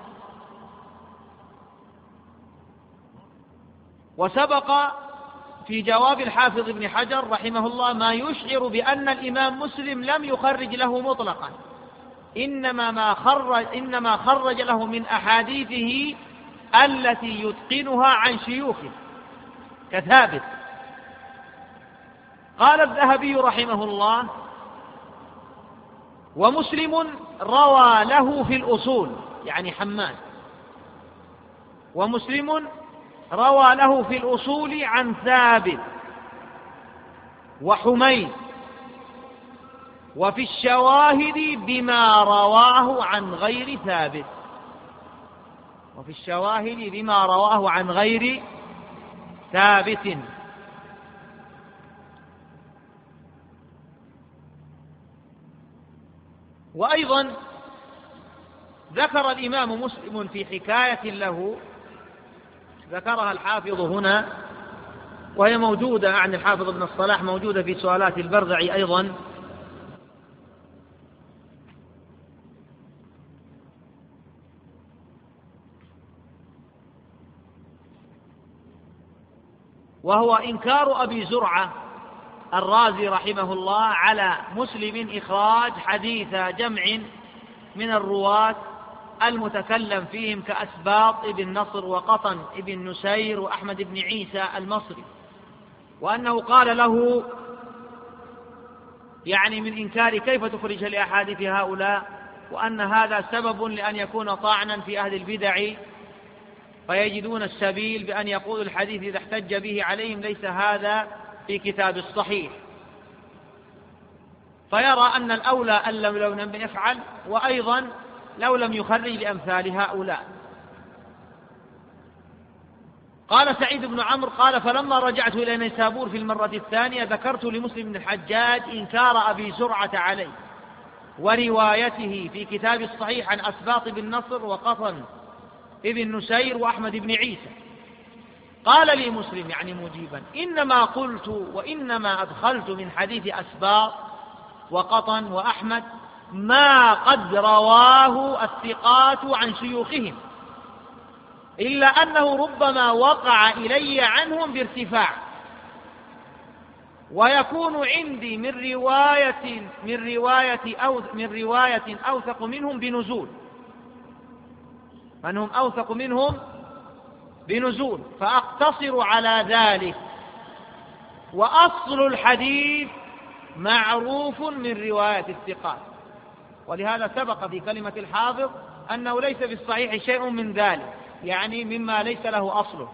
وسبق في جواب الحافظ ابن حجر رحمه الله ما يشعر بأن الإمام مسلم لم يخرج له مطلقا، إنما ما خرج, إنما خرج له من أحاديثه التي يتقنها عن شيوخه كثابت. قال الذهبي رحمه الله: ومسلم روى له في الأصول، يعني حماد، ومسلم روى له في الأصول عن ثابت وحميد، وفي الشواهد بما رواه عن غير ثابت، وفي الشواهد بما رواه عن غير ثابت. وأيضا ذكر الإمام مسلم في حكاية له ذكرها الحافظ هنا وهي موجودة عن الحافظ ابن الصلاح، موجودة في سؤالات البرزعي أيضا، وهو إنكار أبي زرعة الرازي رحمه الله على مسلم إخراج حديث جمع من الرواة المتكلم فيهم كأسباط ابن نصر وقطن ابن نسير وأحمد بن عيسى المصري، وأنه قال له يعني من إنكار كيف تخرج لأحاديث هؤلاء، وأن هذا سبب لأن يكون طعنا في أهل البدع فيجدون السبيل بأن يقول الحديث إذا احتج به عليهم ليس هذا في كتاب الصحيح، فيرى أن الأولى أن لو لم يفعل، وأيضا لو لم يخرج لأمثال هؤلاء. قال سعيد بن عمرو قال: فلما رجعت إلى نيسابور في المرة الثانية ذكرت لمسلم بن الحجاج إنكار أبي زرعة عليه وروايته في كتاب الصحيح عن أسباط بن نصر وقطن ابن نسير وأحمد بن عيسى. قال لي مسلم يعني مجيبا: إنما قلت وإنما أدخلت من حديث أسباط وقطن وأحمد ما قد رواه الثقات عن شيوخهم، إلا أنه ربما وقع إلي عنهم بارتفاع، ويكون عندي من رواية من رواية أو من رواية أوثق منهم بنزول، أنهم أوثق منهم بنزول، فأقتصر على ذلك. وأصل الحديث معروف من رواية الثقات، ولهذا سبق في كلمة الحافظ أنه ليس في الصحيح شيء من ذلك، يعني مما ليس له أصله.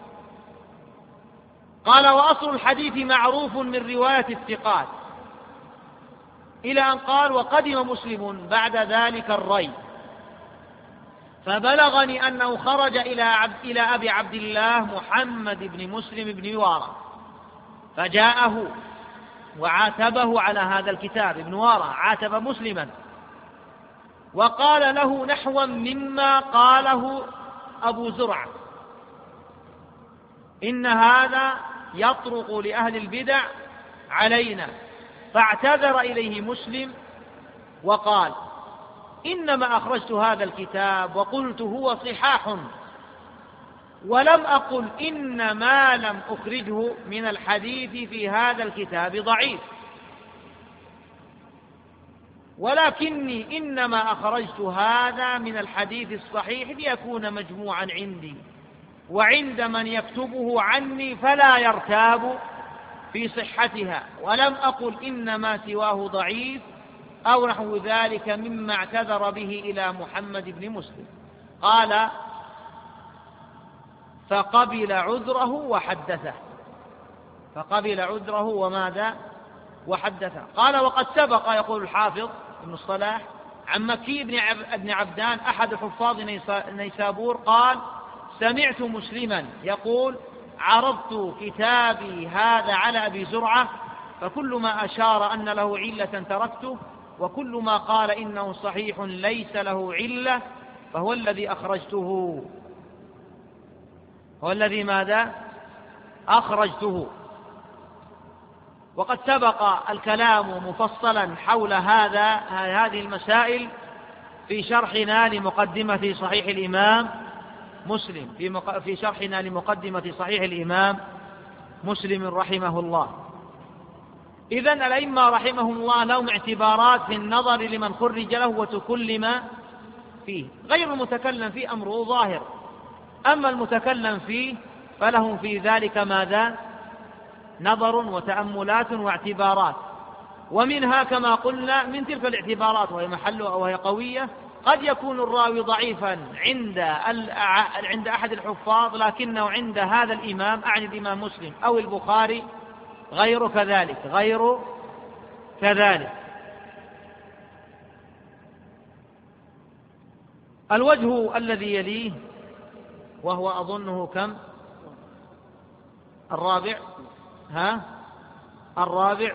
قال: وأصل الحديث معروف من رواية الثقات، إلى أن قال: وقدم مسلم بعد ذلك الري فبلغني أنه خرج إلى, عبد إلى أبي عبد الله محمد بن مسلم بن يوارى فجاءه وعاتبه على هذا الكتاب. ابن وارى عاتب مسلما وقال له نحوا مما قاله أبو زرعة، إن هذا يطرق لأهل البدع علينا. فاعتذر إليه مسلم وقال: إنما أخرجت هذا الكتاب وقلت هو صحاح، ولم أقل إن ما لم أخرجه من الحديث في هذا الكتاب ضعيف، ولكني إنما أخرجت هذا من الحديث الصحيح ليكون مجموعا عندي وعند من يكتبه عني فلا يرتاب في صحتها، ولم أقل إنما سواه ضعيف أو نحو ذلك مما اعتذر به إلى محمد بن مسلم. قال: فقبل عذره وحدثه. فقبل عذره وماذا؟ وحدثه. قال: وقد سبق، يقول الحافظ ابن الصلاح، عن مكي بن عبدان أحد حفاظ نيسابور قال: سمعت مسلما يقول: عرضت كتابي هذا على أبي زرعة، فكل ما أشار أن له علة تركته، وكل ما قال إنه صحيح ليس له علة فهو الذي أخرجته. هو الذي ماذا؟ أخرجته. وقد سبق الكلام مفصلا حول هذا هذه المسائل في شرحنا لمقدمة صحيح الإمام مسلم في, مق... في شرحنا لمقدمة صحيح الإمام مسلم رحمه الله. إذن الأئمة رحمهم الله لهم اعتبارات في النظر لمن خرج له وتكلم فيه. غير المتكلم فيه أمره ظاهر، أما المتكلم فيه فلهم في ذلك ماذا؟ نظر وتأملات واعتبارات. ومنها كما قلنا من تلك الاعتبارات وهي محلها وهي قوية، قد يكون الراوي ضعيفا عند عند أحد الحفاظ، لكنه عند هذا الإمام، أعني الإمام مسلم أو البخاري، غير كذلك غير كذلك. الوجه الذي يليه وهو أظنه كم؟ الرابع. ها؟ الرابع.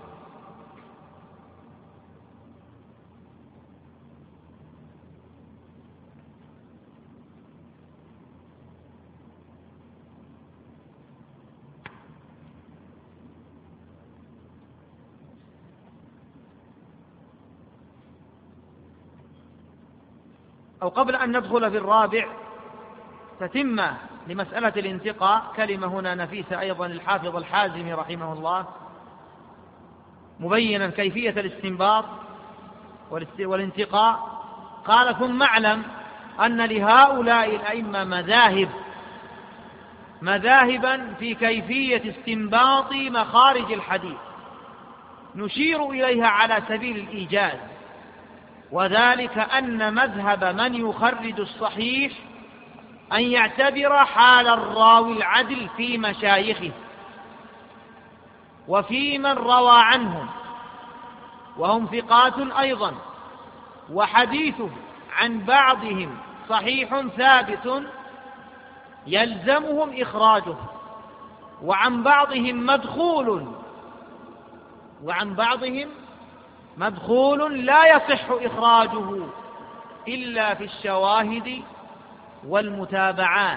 أو قبل أن ندخل في الرابع تتمة لمسألة الانتقاء، كلمة هنا نفيسة أيضا الحافظ الحازمي رحمه الله، مبينا كيفية الاستنباط والانتقاء. قال: ثم اعلم أن لهؤلاء الأئمة مذاهب مذاهبا في كيفية استنباط مخارج الحديث نشير إليها على سبيل الإيجاز، وذلك أن مذهب من يخرج الصحيح أن يعتبر حال الراوي العدل في مشايخه وفي من روى عنهم وهم ثقات أيضا، وحديثه عن بعضهم صحيح ثابت يلزمهم إخراجه، وعن بعضهم مدخول وعن بعضهم مدخول لا يصح إخراجه إلا في الشواهد والمتابعات.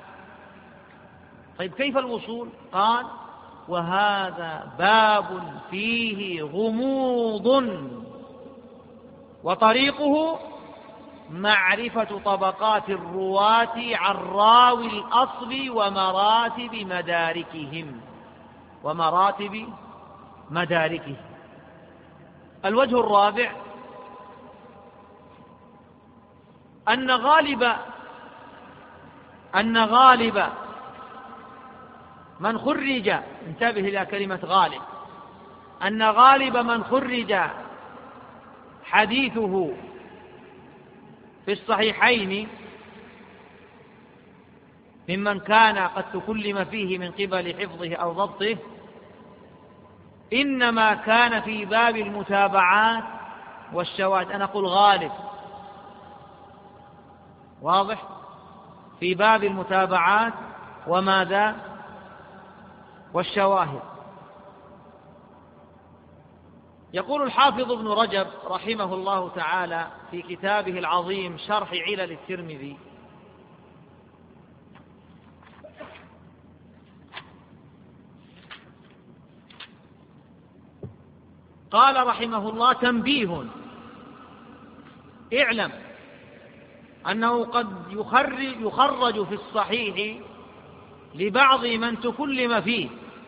طيب كيف الوصول؟ قال: وهذا باب فيه غموض، وطريقه معرفة طبقات الرواة عن راوي الأصل ومراتب مداركهم ومراتب مداركه. الوجه الرابع أن غالب أن غالب من خرج، انتبه إلى كلمة غالب، أن غالب من خرج حديثه في الصحيحين ممن كان قد تكلم فيه من قبل حفظه أو ضبطه إنما كان في باب المتابعات والشواهد. أنا أقول غالب، واضح؟ في باب المتابعات وماذا؟ والشواهد. يقول الحافظ ابن رجب رحمه الله تعالى في كتابه العظيم شرح علل الترمذي: قال رحمه الله: تنبيه، اعلم أنه قد يخرج في الصحيح لبعض من تكلم فيه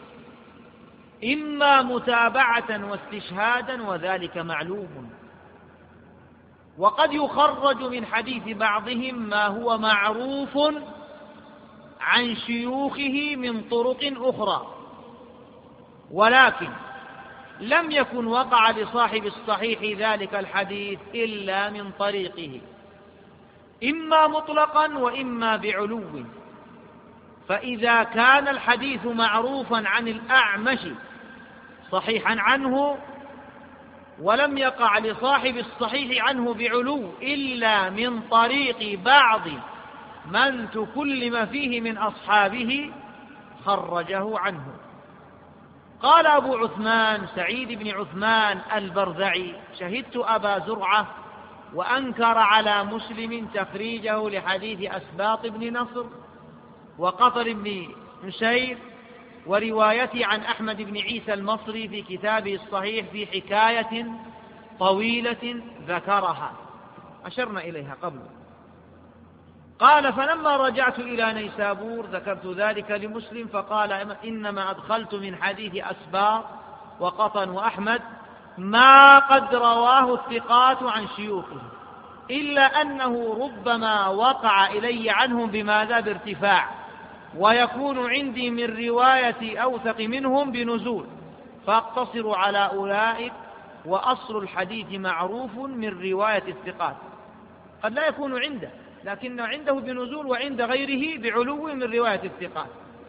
إما متابعة واستشهادا وذلك معلوم، وقد يخرج من حديث بعضهم ما هو معروف عن شيوخه من طرق أخرى، ولكن لم يكن وقع لصاحب الصحيح ذلك الحديث إلا من طريقه، إما مطلقا وإما بعلو. فإذا كان الحديث معروفا عن الأعمش صحيحا عنه، ولم يقع لصاحب الصحيح عنه بعلو إلا من طريق بعض من تكلم فيه من أصحابه، خرجه عنه. قال أبو عثمان سعيد بن عثمان البرذعي: شهدت أبا زرعة وأنكر على مسلم تخريجه لحديث أسباط بن نصر وقطر بن نسير وروايته عن أحمد بن عيسى المصري في كتابه الصحيح في حكاية طويلة ذكرها أشرنا إليها قبل. قال: فلما رجعت إلى نيسابور ذكرت ذلك لمسلم فقال: إنما أدخلت من حديث أسباط وقطن وأحمد ما قد رواه الثقات عن شيوخه، إلا أنه ربما وقع إلي عنهم بماذا؟ بارتفاع، ويكون عندي من رواية أوثق منهم بنزول، فاقتصر على أولئك، وأصل الحديث معروف من رواية الثقات. قد لا يكون عنده، لكن عنده بنزول وعند غيره بعلو من رواية الثقات.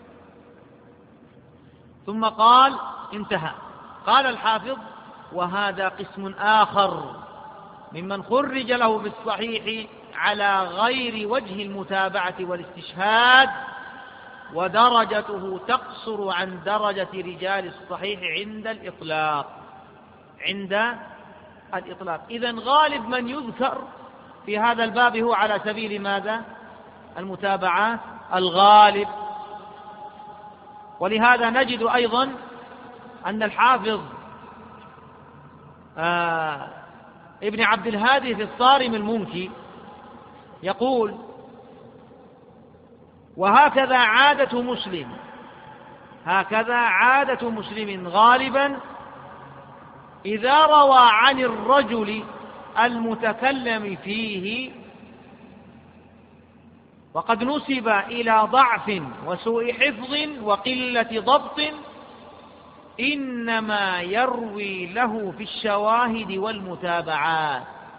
ثم قال: انتهى. قال الحافظ: وهذا قسم آخر ممن خرج له بالصحيح على غير وجه المتابعة والاستشهاد، ودرجته تقصر عن درجة رجال الصحيح عند الإطلاق عند الإطلاق إذن غالب من يذكر في هذا الباب هو على سبيل ماذا؟ المتابعات الغالب. ولهذا نجد أيضا أن الحافظ آه ابن عبد الهادي في الصارم المنكي يقول: وهكذا عادة مسلم هكذا عادة مسلم غالبا إذا روى عن الرجل المتكلم فيه وقد نسب إلى ضعف وسوء حفظ وقلة ضبط، إنما يروي له في الشواهد والمتابعات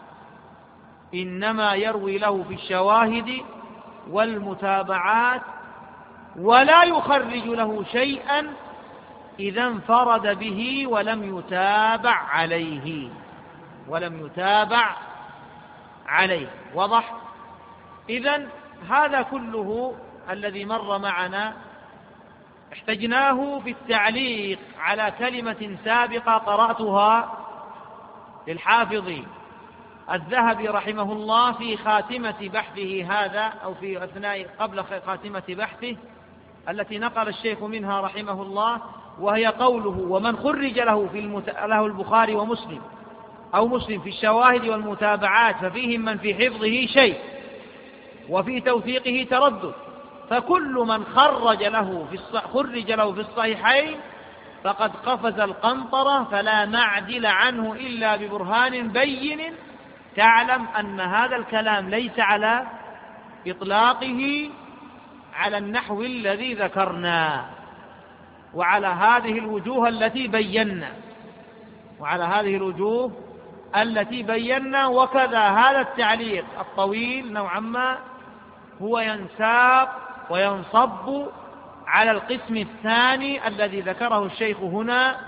إنما يروي له في الشواهد والمتابعات ولا يخرج له شيئا إذا انفرد به ولم يتابع عليه ولم يتابع عليه واضح؟ إذن هذا كله الذي مر معنا احتجناه في التعليق على كلمة سابقة قرأتها للحافظ الذهبي رحمه الله في خاتمة بحثه هذا، أو في أثناء قبل خاتمة بحثه التي نقل الشيخ منها رحمه الله، وهي قوله: ومن خرج له في المت... له البخاري ومسلم أو مسلم في الشواهد والمتابعات ففيهم من في حفظه شيء وفي توثيقه تردد، فكل من خرج له في الص... خرج له في الصحيحين فقد قفز القنطرة فلا معدل عنه إلا ببرهان بين تعلم أن هذا الكلام ليس على إطلاقه على النحو الذي ذكرنا وعلى هذه الوجوه التي بينا وعلى هذه الوجوه التي بينا وكذا هذا التعليق الطويل نوعا ما هو ينساق وينصب على القسم الثاني الذي ذكره الشيخ هنا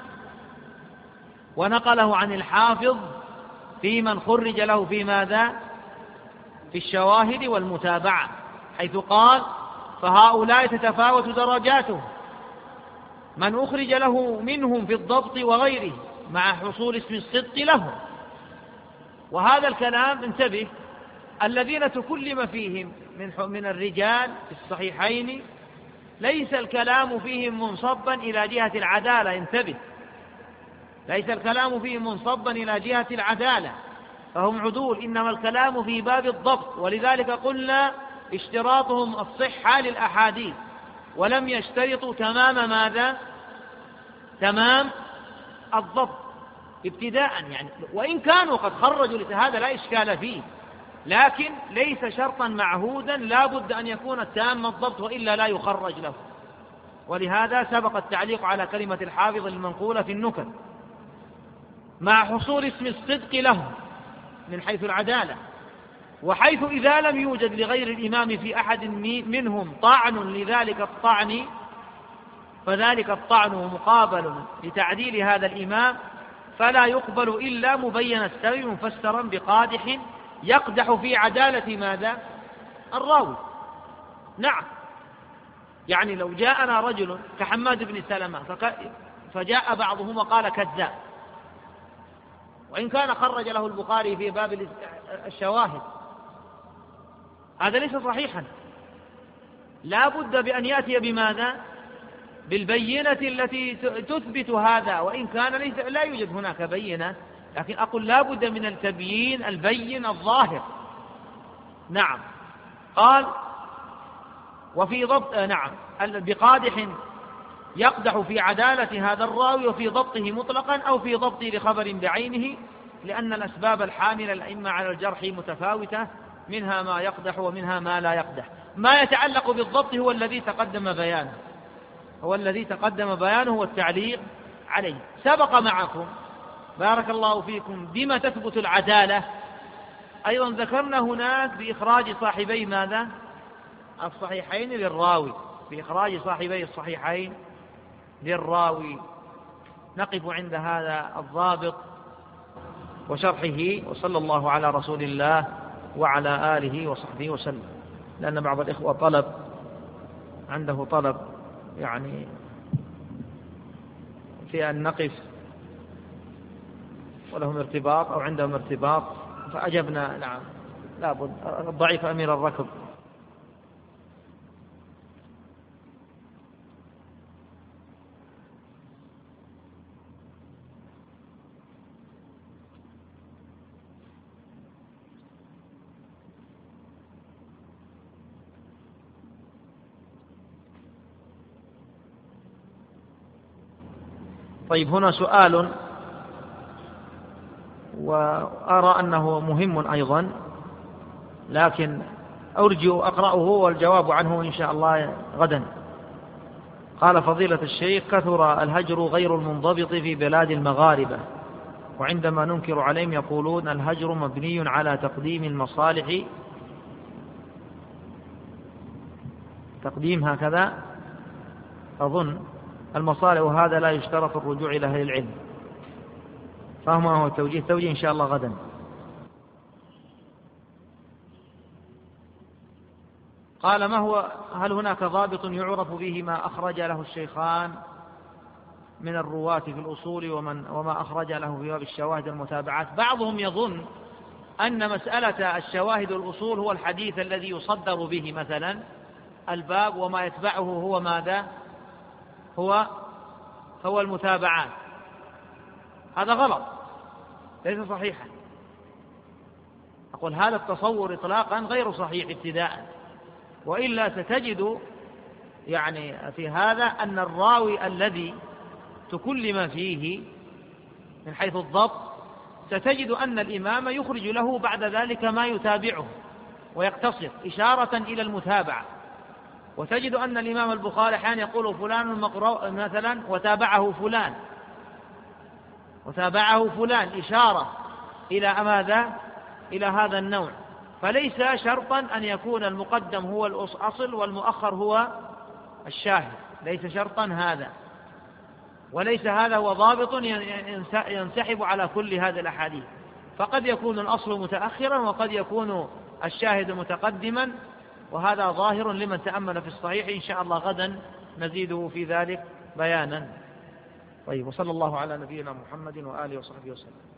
ونقله عن الحافظ في من خرج له في ماذا؟ في الشواهد والمتابعة، حيث قال: فهؤلاء تتفاوت درجاتهم، من أخرج له منهم في الضبط وغيره مع حصول اسم الصدق لهم. وهذا الكلام انتبه، الذين تكلم فيهم من من الرجال في الصحيحين ليس الكلام فيهم منصبا إلى جهة العدالة، انتبه، ليس الكلام فيهم منصبا إلى جهة العدالة، فهم عدول، إنما الكلام في باب الضبط. ولذلك قلنا اشتراطهم الصحة للأحاديث، ولم يشترطوا تمام ماذا؟ تمام الضبط ابتداء، يعني وإن كانوا قد خرجوا لهذا لا إشكال فيه، لكن ليس شرطا معهودا، لا بد أن يكون تام الضبط وإلا لا يخرج له. ولهذا سبق التعليق على كلمة الحافظ المنقولة في النكت، مع حصول اسم الصدق له من حيث العدالة، وحيث إذا لم يوجد لغير الإمام في أحد منهم طعن لذلك الطعن، فذلك الطعن مقابل لتعديل هذا الإمام، فلا يقبل إلا مبين السبب مفسرا بقادح يقدح في عدالة ماذا؟ الراوي. نعم، يعني لو جاءنا رجل كحماد بن سلمة فجاء بعضهم وقال كذاب، وإن كان خرج له البخاري في باب الشواهد، هذا ليس صحيحا، لا بد بأن يأتي بماذا؟ بالبينة التي تثبت هذا، وإن كان ليس لا يوجد هناك بينة، لكن أقول لا بد من التبيين البين الظاهر. نعم، قال وفي ضبط نعم بقادح يقدح في عدالة هذا الراوي، وفي ضبطه مطلقا أو في ضبطه لخبر بعينه، لأن الأسباب الحاملة الأئمة على الجرح متفاوتة، منها ما يقدح ومنها ما لا يقدح. ما يتعلق بالضبط هو الذي تقدم بيانه هو الذي تقدم بيانه والتعليق عليه. سبق معكم بارك الله فيكم بما تثبت العدالة، أيضا ذكرنا هناك بإخراج صاحبي ماذا؟ الصحيحين للراوي، بإخراج صاحبي الصحيحين للراوي. نقف عند هذا الضابط وشرحه، وصلى الله على رسول الله وعلى آله وصحبه وسلم. لأن بعض الإخوة طلب عنده طلب يعني في أن نقف ولهم ارتباط أو عندهم ارتباط، فأجبنا نعم لابد، الضعيف أمير الركب. طيب، هنا سؤال وأرى أنه مهم أيضا، لكن أرجو أقرأه والجواب عنه إن شاء الله غدا. قال فضيلة الشيخ: كثر الهجر غير المنضبط في بلاد المغاربة، وعندما ننكر عليهم يقولون الهجر مبني على تقديم المصالح، تقديم هكذا أظن المصالح، وهذا لا يشترط الرجوع إلى أهل العلم. فهما هو التوجيه توجيه إن شاء الله غدا. قال: ما هو هل هناك ضابط يعرف به ما أخرج له الشيخان من الرواة في الأصول ومن وما أخرج له في باب الشواهد والمتابعات؟ بعضهم يظن أن مسألة الشواهد والأصول هو الحديث الذي يصدر به مثلا الباب، وما يتبعه هو ماذا؟ هو هو المتابعات. هذا غلط، ليس صحيحا. أقول هذا التصور إطلاقا غير صحيح ابتداء، وإلا ستجد يعني في هذا أن الراوي الذي تكلم فيه من حيث الضبط ستجد أن الإمام يخرج له بعد ذلك ما يتابعه ويقتصر إشارة إلى المتابعة. وتجد أن الإمام البخاري حين يقول فلان المقروء مثلا وتابعه فلان وتابعه فلان إشارة إلى ماذا؟ إلى هذا النوع. فليس شرطا أن يكون المقدم هو الأصل والمؤخر هو الشاهد، ليس شرطا هذا، وليس هذا هو ضابط ينسحب على كل هذه الأحاديث. فقد يكون الأصل متأخرا وقد يكون الشاهد متقدما، وهذا ظاهر لمن تأمل في الصحيح. إن شاء الله غدا نزيده في ذلك بيانا. طيب، وصلى الله على نبينا محمد وآله وصحبه وسلم.